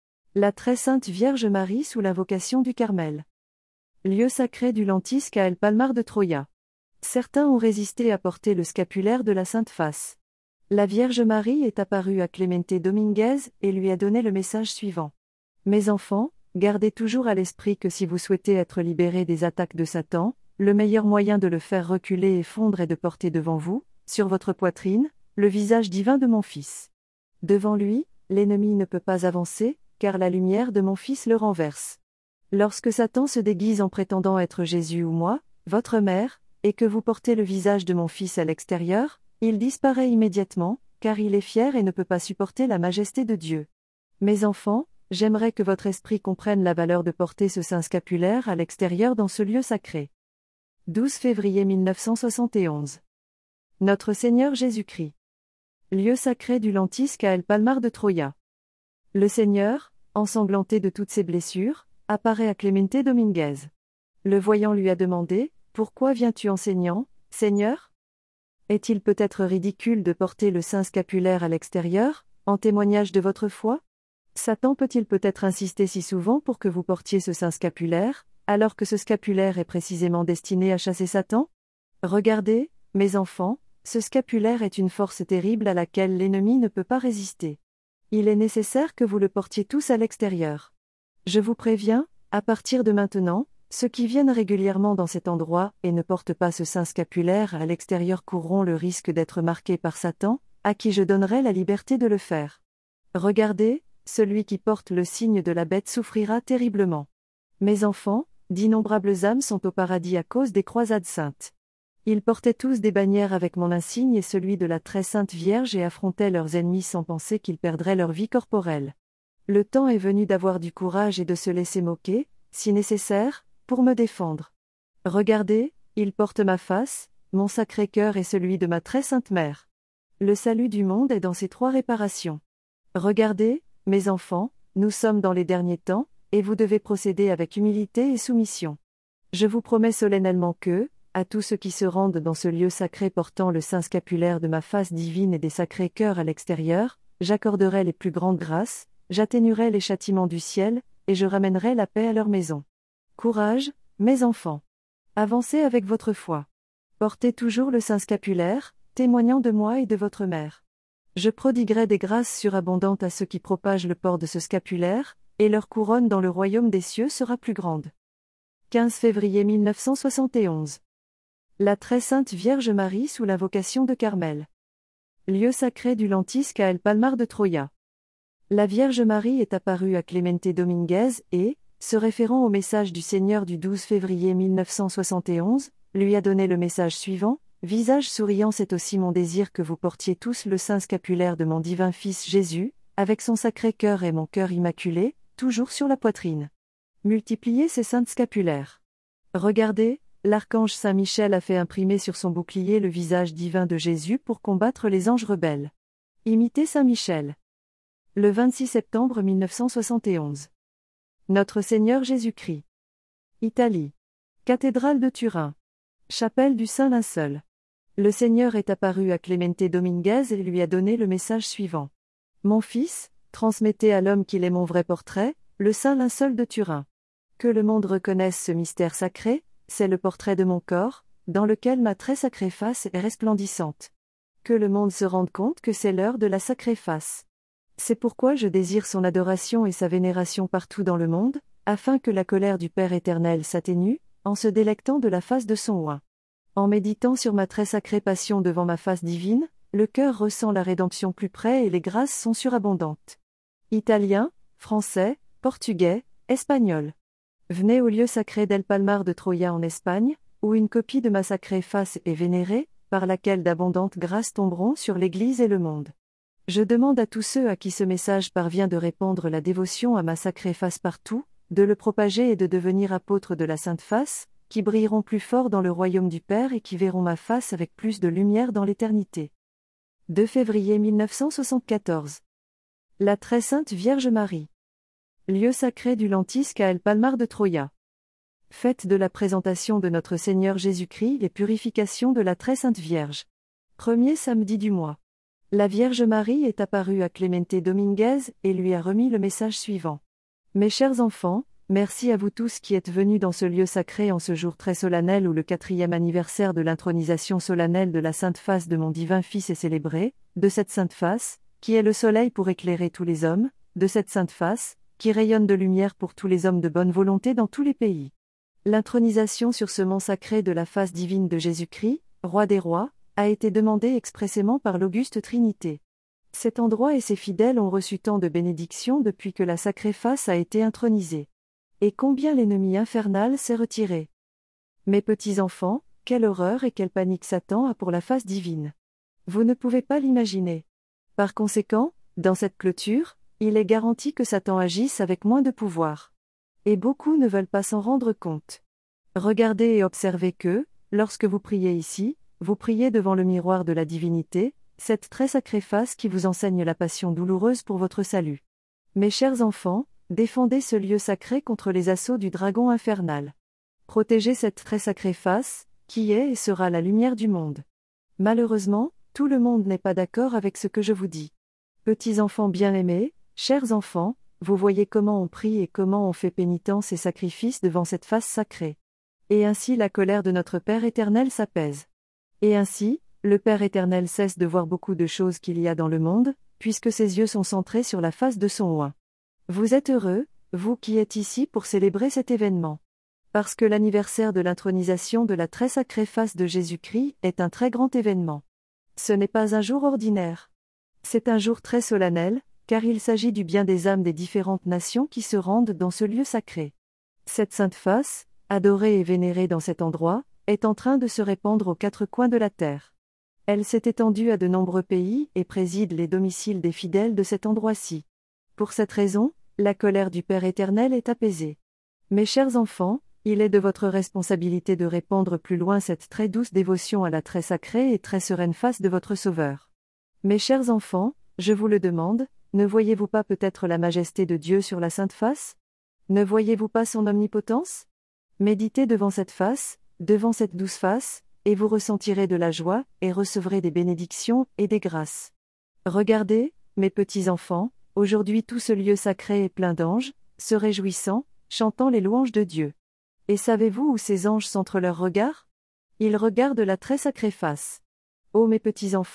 La très sainte Vierge Marie sous l'invocation du Carmel. Lieu sacré du Lentisque à El Palmar de Troya. Certains ont résisté à porter le scapulaire de la Sainte Face. La Vierge Marie est apparue à Clemente Dominguez et lui a donné le message suivant. Mes enfants, gardez toujours à l'esprit que si vous souhaitez être libérés des attaques de Satan, le meilleur moyen de le faire reculer et fondre est de porter devant vous, sur votre poitrine, le visage divin de mon Fils. Devant lui, l'ennemi ne peut pas avancer, car la lumière de mon Fils le renverse. Lorsque Satan se déguise en prétendant être Jésus ou moi, votre mère, et que vous portez le visage de mon Fils à l'extérieur, il disparaît immédiatement, car il est fier et ne peut pas supporter la majesté de Dieu. Mes enfants, j'aimerais que votre esprit comprenne la valeur de porter ce saint scapulaire à l'extérieur dans ce lieu sacré. douze février mille neuf cent soixante et onze. Notre Seigneur Jésus-Christ. Lieu sacré du Lentisque à El Palmar de Troya. Le Seigneur, ensanglanté de toutes ses blessures, apparaît à Clemente Dominguez. Le voyant lui a demandé: pourquoi viens-tu enseignant, Seigneur? Est-il peut-être ridicule de porter le saint scapulaire à l'extérieur, en témoignage de votre foi? Satan peut-il peut-être insister si souvent pour que vous portiez ce saint scapulaire, alors que ce scapulaire est précisément destiné à chasser Satan? Regardez, mes enfants, ce scapulaire est une force terrible à laquelle l'ennemi ne peut pas résister. Il est nécessaire que vous le portiez tous à l'extérieur. Je vous préviens, à partir de maintenant, ceux qui viennent régulièrement dans cet endroit et ne portent pas ce saint scapulaire à l'extérieur courront le risque d'être marqués par Satan, à qui je donnerai la liberté de le faire. Regardez, celui qui porte le signe de la bête souffrira terriblement. Mes enfants, d'innombrables âmes sont au paradis à cause des croisades saintes. Ils portaient tous des bannières avec mon insigne et celui de la très sainte Vierge et affrontaient leurs ennemis sans penser qu'ils perdraient leur vie corporelle. Le temps est venu d'avoir du courage et de se laisser moquer, si nécessaire, pour me défendre. Regardez, ils portent ma face, mon sacré cœur et celui de ma très sainte mère. Le salut du monde est dans ces trois réparations. Regardez, mes enfants, nous sommes dans les derniers temps, et vous devez procéder avec humilité et soumission. Je vous promets solennellement que, à tous ceux qui se rendent dans ce lieu sacré portant le saint scapulaire de ma face divine et des sacrés cœurs à l'extérieur, j'accorderai les plus grandes grâces, j'atténuerai les châtiments du ciel, et je ramènerai la paix à leur maison. Courage, mes enfants. Avancez avec votre foi. Portez toujours le saint scapulaire, témoignant de moi et de votre mère. Je prodiguerai des grâces surabondantes à ceux qui propagent le port de ce scapulaire, et leur couronne dans le royaume des cieux sera plus grande. quinze février mille neuf cent soixante et onze. La très sainte Vierge Marie sous l'invocation de Carmel. Lieu sacré du lentisque à El Palmar de Troya. La Vierge Marie est apparue à Clemente Dominguez et, se référant au message du Seigneur du douze février mille neuf cent soixante et onze, lui a donné le message suivant: « Visage souriant, c'est aussi mon désir que vous portiez tous le saint scapulaire de mon divin Fils Jésus, avec son sacré cœur et mon cœur immaculé, toujours sur la poitrine. » Multipliez ces saintes scapulaires. Regardez, l'archange Saint Michel a fait imprimer sur son bouclier le visage divin de Jésus pour combattre les anges rebelles. Imitez Saint Michel. Le vingt-six septembre mille neuf cent soixante et onze. Notre Seigneur Jésus-Christ. Italie. Cathédrale de Turin. Chapelle du Saint Linceul. Le Seigneur est apparu à Clemente Dominguez et lui a donné le message suivant. « Mon fils, transmettez à l'homme qu'il est mon vrai portrait, le Saint Linceul de Turin. Que le monde reconnaisse ce mystère sacré, c'est le portrait de mon corps, dans lequel ma très sacrée face est resplendissante. Que le monde se rende compte que c'est l'heure de la sacrée face. C'est pourquoi je désire son adoration et sa vénération partout dans le monde, afin que la colère du Père éternel s'atténue, en se délectant de la face de son oint. En méditant sur ma très sacrée passion devant ma face divine, le cœur ressent la rédemption plus près et les grâces sont surabondantes. » Italien, français, portugais, espagnol. Venez au lieu sacré d'El Palmar de Troya en Espagne, où une copie de ma sacrée face est vénérée, par laquelle d'abondantes grâces tomberont sur l'Église et le monde. Je demande à tous ceux à qui ce message parvient de répandre la dévotion à ma sacrée face partout, de le propager et de devenir apôtres de la Sainte Face, qui brilleront plus fort dans le royaume du Père et qui verront ma face avec plus de lumière dans l'éternité. deux février mille neuf cent soixante-quatorze. La très sainte Vierge Marie. Lieu sacré du lentisque à El Palmar de Troya. Fête de la présentation de notre Seigneur Jésus-Christ et purification de la très sainte Vierge. Premier samedi du mois. La Vierge Marie est apparue à Clemente Dominguez et lui a remis le message suivant. Mes chers enfants, merci à vous tous qui êtes venus dans ce lieu sacré en ce jour très solennel où le quatrième anniversaire de l'intronisation solennelle de la Sainte Face de mon divin Fils est célébré, de cette Sainte Face, qui est le soleil pour éclairer tous les hommes, de cette Sainte Face, qui rayonne de lumière pour tous les hommes de bonne volonté dans tous les pays. L'intronisation sur ce mont sacré de la face divine de Jésus-Christ, Roi des rois, a été demandée expressément par l'auguste Trinité. Cet endroit et ses fidèles ont reçu tant de bénédictions depuis que la sacrée face a été intronisée. Et combien l'ennemi infernal s'est retiré. Mes petits enfants, quelle horreur et quelle panique Satan a pour la face divine. Vous ne pouvez pas l'imaginer. Par conséquent, dans cette clôture, il est garanti que Satan agisse avec moins de pouvoir. Et beaucoup ne veulent pas s'en rendre compte. Regardez et observez que, lorsque vous priez ici, vous priez devant le miroir de la divinité, cette très sacrée face qui vous enseigne la passion douloureuse pour votre salut. Mes chers enfants, défendez ce lieu sacré contre les assauts du dragon infernal. Protégez cette très sacrée face, qui est et sera la lumière du monde. Malheureusement, tout le monde n'est pas d'accord avec ce que je vous dis. Petits enfants bien-aimés, chers enfants, vous voyez comment on prie et comment on fait pénitence et sacrifice devant cette face sacrée. Et ainsi la colère de notre Père éternel s'apaise. Et ainsi, le Père éternel cesse de voir beaucoup de choses qu'il y a dans le monde, puisque ses yeux sont centrés sur la face de son oint. Vous êtes heureux, vous qui êtes ici pour célébrer cet événement. Parce que l'anniversaire de l'intronisation de la très sacrée face de Jésus-Christ est un très grand événement. Ce n'est pas un jour ordinaire. C'est un jour très solennel, car il s'agit du bien des âmes des différentes nations qui se rendent dans ce lieu sacré. Cette sainte face, adorée et vénérée dans cet endroit, est en train de se répandre aux quatre coins de la terre. Elle s'est étendue à de nombreux pays et préside les domiciles des fidèles de cet endroit-ci. Pour cette raison, la colère du Père éternel est apaisée. Mes chers enfants, il est de votre responsabilité de répandre plus loin cette très douce dévotion à la très sacrée et très sereine face de votre Sauveur. Mes chers enfants, je vous le demande, ne voyez-vous pas peut-être la majesté de Dieu sur la sainte face? Ne voyez-vous pas son omnipotence? Méditez devant cette face, devant cette douce face, et vous ressentirez de la joie, et recevrez des bénédictions et des grâces. Regardez, mes petits enfants, aujourd'hui tout ce lieu sacré est plein d'anges, se réjouissant, chantant les louanges de Dieu. Et savez-vous où ces anges centrent leurs regards? Ils regardent la très sacrée face. Ô mes petits enfants,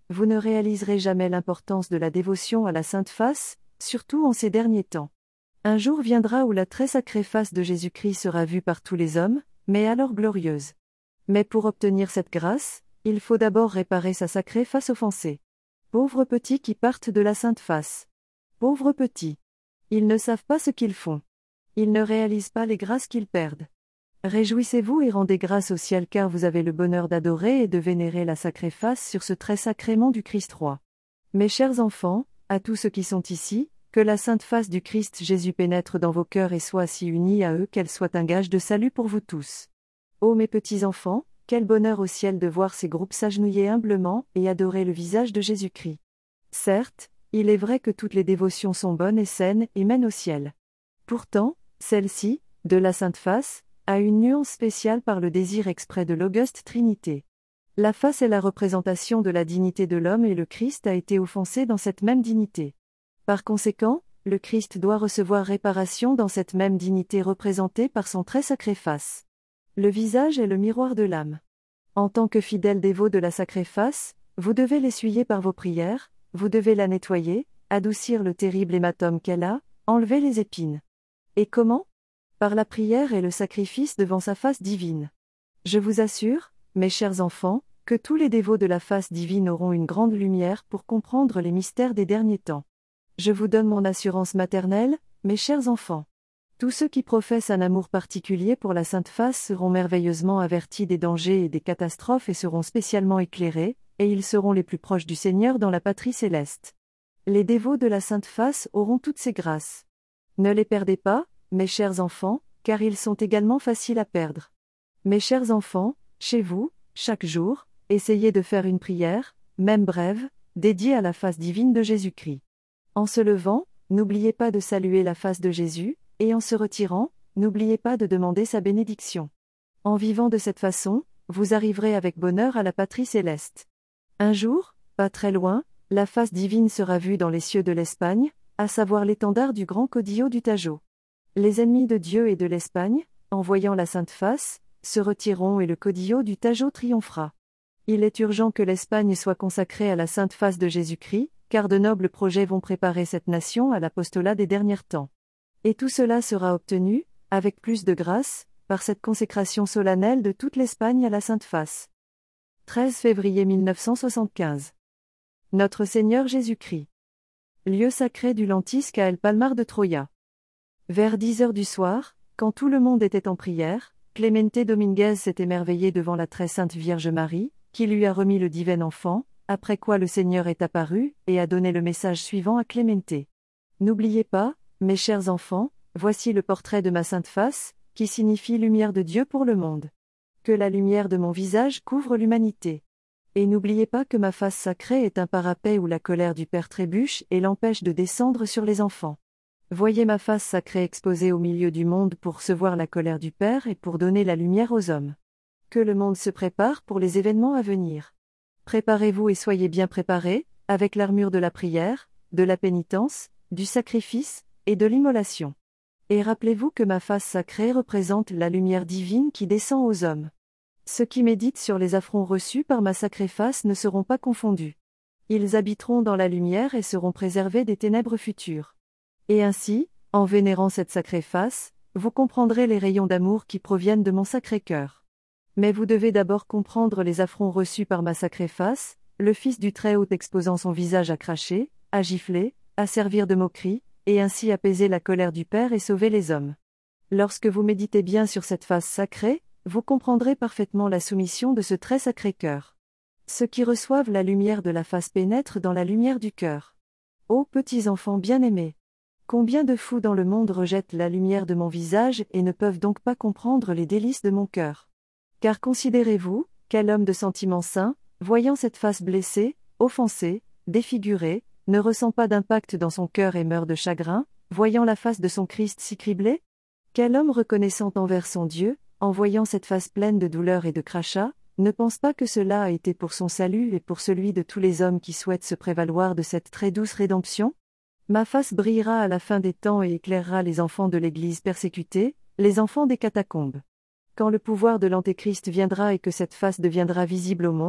vous ne réaliserez jamais l'importance de la dévotion à la Sainte Face, surtout en ces derniers temps. Un jour viendra où la très sacrée face de Jésus-Christ sera vue par tous les hommes, mais alors glorieuse. Mais pour obtenir cette grâce, il faut d'abord réparer sa sacrée face offensée. Pauvres petits qui partent de la Sainte Face. Pauvres petits. Ils ne savent pas ce qu'ils font. Ils ne réalisent pas les grâces qu'ils perdent. Réjouissez-vous et rendez grâce au ciel car vous avez le bonheur d'adorer et de vénérer la sacrée face sur ce très sacrément du Christ roi. Mes chers enfants, à tous ceux qui sont ici, que la sainte face du Christ Jésus pénètre dans vos cœurs et soit si unie à eux qu'elle soit un gage de salut pour vous tous. Ô mes petits enfants, quel bonheur au ciel de voir ces groupes s'agenouiller humblement et adorer le visage de Jésus-Christ. Certes, il est vrai que toutes les dévotions sont bonnes et saines et mènent au ciel. Pourtant, celle-ci, de la sainte face, a une nuance spéciale par le désir exprès de l'auguste Trinité. La face est la représentation de la dignité de l'homme et le Christ a été offensé dans cette même dignité. Par conséquent, le Christ doit recevoir réparation dans cette même dignité représentée par son très sacré face. Le visage est le miroir de l'âme. En tant que fidèle dévot de la sacrée face, vous devez l'essuyer par vos prières, vous devez la nettoyer, adoucir le terrible hématome qu'elle a, enlever les épines. Et comment ? Par la prière et le sacrifice devant sa face divine. Je vous assure, mes chers enfants, que tous les dévots de la face divine auront une grande lumière pour comprendre les mystères des derniers temps. Je vous donne mon assurance maternelle, mes chers enfants. Tous ceux qui professent un amour particulier pour la Sainte Face seront merveilleusement avertis des dangers et des catastrophes et seront spécialement éclairés, et ils seront les plus proches du Seigneur dans la patrie céleste. Les dévots de la Sainte Face auront toutes ces grâces. Ne les perdez pas, mes chers enfants, car ils sont également faciles à perdre. Mes chers enfants, chez vous, chaque jour, essayez de faire une prière, même brève, dédiée à la face divine de Jésus-Christ. En se levant, n'oubliez pas de saluer la face de Jésus, et en se retirant, n'oubliez pas de demander sa bénédiction. En vivant de cette façon, vous arriverez avec bonheur à la patrie céleste. Un jour, pas très loin, la face divine sera vue dans les cieux de l'Espagne, à savoir l'étendard du grand Caudillo du Tajo. Les ennemis de Dieu et de l'Espagne, en voyant la sainte face, se retireront et le Caudillo du Tajo triomphera. Il est urgent que l'Espagne soit consacrée à la sainte face de Jésus-Christ, car de nobles projets vont préparer cette nation à l'apostolat des derniers temps. Et tout cela sera obtenu, avec plus de grâce, par cette consécration solennelle de toute l'Espagne à la sainte face. treize février mille neuf cent soixante-quinze. Notre Seigneur Jésus-Christ. Lieu sacré du Lentisque à El Palmar de Troya. Vers dix heures du soir, quand tout le monde était en prière, Clemente Dominguez s'est émerveillé devant la très sainte Vierge Marie, qui lui a remis le divin enfant, après quoi le Seigneur est apparu, et a donné le message suivant à Clemente. N'oubliez pas, mes chers enfants, voici le portrait de ma sainte face, qui signifie lumière de Dieu pour le monde. Que la lumière de mon visage couvre l'humanité. Et n'oubliez pas que ma face sacrée est un parapet où la colère du Père trébuche et l'empêche de descendre sur les enfants. Voyez ma face sacrée exposée au milieu du monde pour recevoir la colère du Père et pour donner la lumière aux hommes. Que le monde se prépare pour les événements à venir. Préparez-vous et soyez bien préparés, avec l'armure de la prière, de la pénitence, du sacrifice, et de l'immolation. Et rappelez-vous que ma face sacrée représente la lumière divine qui descend aux hommes. Ceux qui méditent sur les affronts reçus par ma sacrée face ne seront pas confondus. Ils habiteront dans la lumière et seront préservés des ténèbres futures. Et ainsi, en vénérant cette sacrée face, vous comprendrez les rayons d'amour qui proviennent de mon sacré cœur. Mais vous devez d'abord comprendre les affronts reçus par ma sacrée face, le Fils du Très-Haut exposant son visage à cracher, à gifler, à servir de moquerie, et ainsi apaiser la colère du Père et sauver les hommes. Lorsque vous méditez bien sur cette face sacrée, vous comprendrez parfaitement la soumission de ce très sacré cœur. Ceux qui reçoivent la lumière de la face pénètrent dans la lumière du cœur. Ô petits enfants bien-aimés! Combien de fous dans le monde rejettent la lumière de mon visage et ne peuvent donc pas comprendre les délices de mon cœur. Car considérez-vous, quel homme de sentiments saints, voyant cette face blessée, offensée, défigurée, ne ressent pas d'impact dans son cœur et meurt de chagrin, voyant la face de son Christ si criblée? Quel homme reconnaissant envers son Dieu, en voyant cette face pleine de douleur et de crachats, ne pense pas que cela a été pour son salut et pour celui de tous les hommes qui souhaitent se prévaloir de cette très douce rédemption? Ma face brillera à la fin des temps et éclairera les enfants de l'Église persécutée, les enfants des catacombes. Quand le pouvoir de l'Antéchrist viendra et que cette face deviendra visible au monde,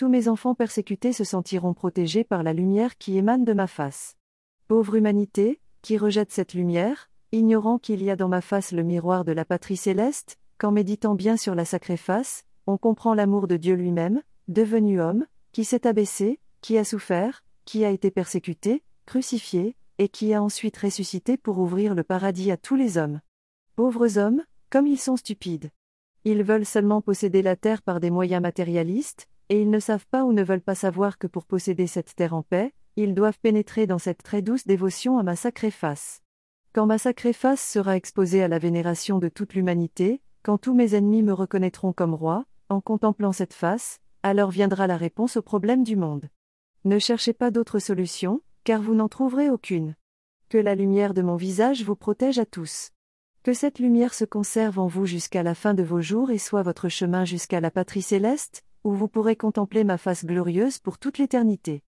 tous mes enfants persécutés se sentiront protégés par la lumière qui émane de ma face. Pauvre humanité, qui rejette cette lumière, ignorant qu'il y a dans ma face le miroir de la patrie céleste, qu'en méditant bien sur la sacrée face, on comprend l'amour de Dieu lui-même, devenu homme, qui s'est abaissé, qui a souffert, qui a été persécuté, crucifié, et qui a ensuite ressuscité pour ouvrir le paradis à tous les hommes. Pauvres hommes, comme ils sont stupides. Ils veulent seulement posséder la terre par des moyens matérialistes, et ils ne savent pas ou ne veulent pas savoir que pour posséder cette terre en paix, ils doivent pénétrer dans cette très douce dévotion à ma sacrée face. Quand ma sacrée face sera exposée à la vénération de toute l'humanité, quand tous mes ennemis me reconnaîtront comme roi, en contemplant cette face, alors viendra la réponse au problème du monde. Ne cherchez pas d'autre solution, car vous n'en trouverez aucune. Que la lumière de mon visage vous protège à tous. Que cette lumière se conserve en vous jusqu'à la fin de vos jours et soit votre chemin jusqu'à la patrie céleste, où vous pourrez contempler ma face glorieuse pour toute l'éternité.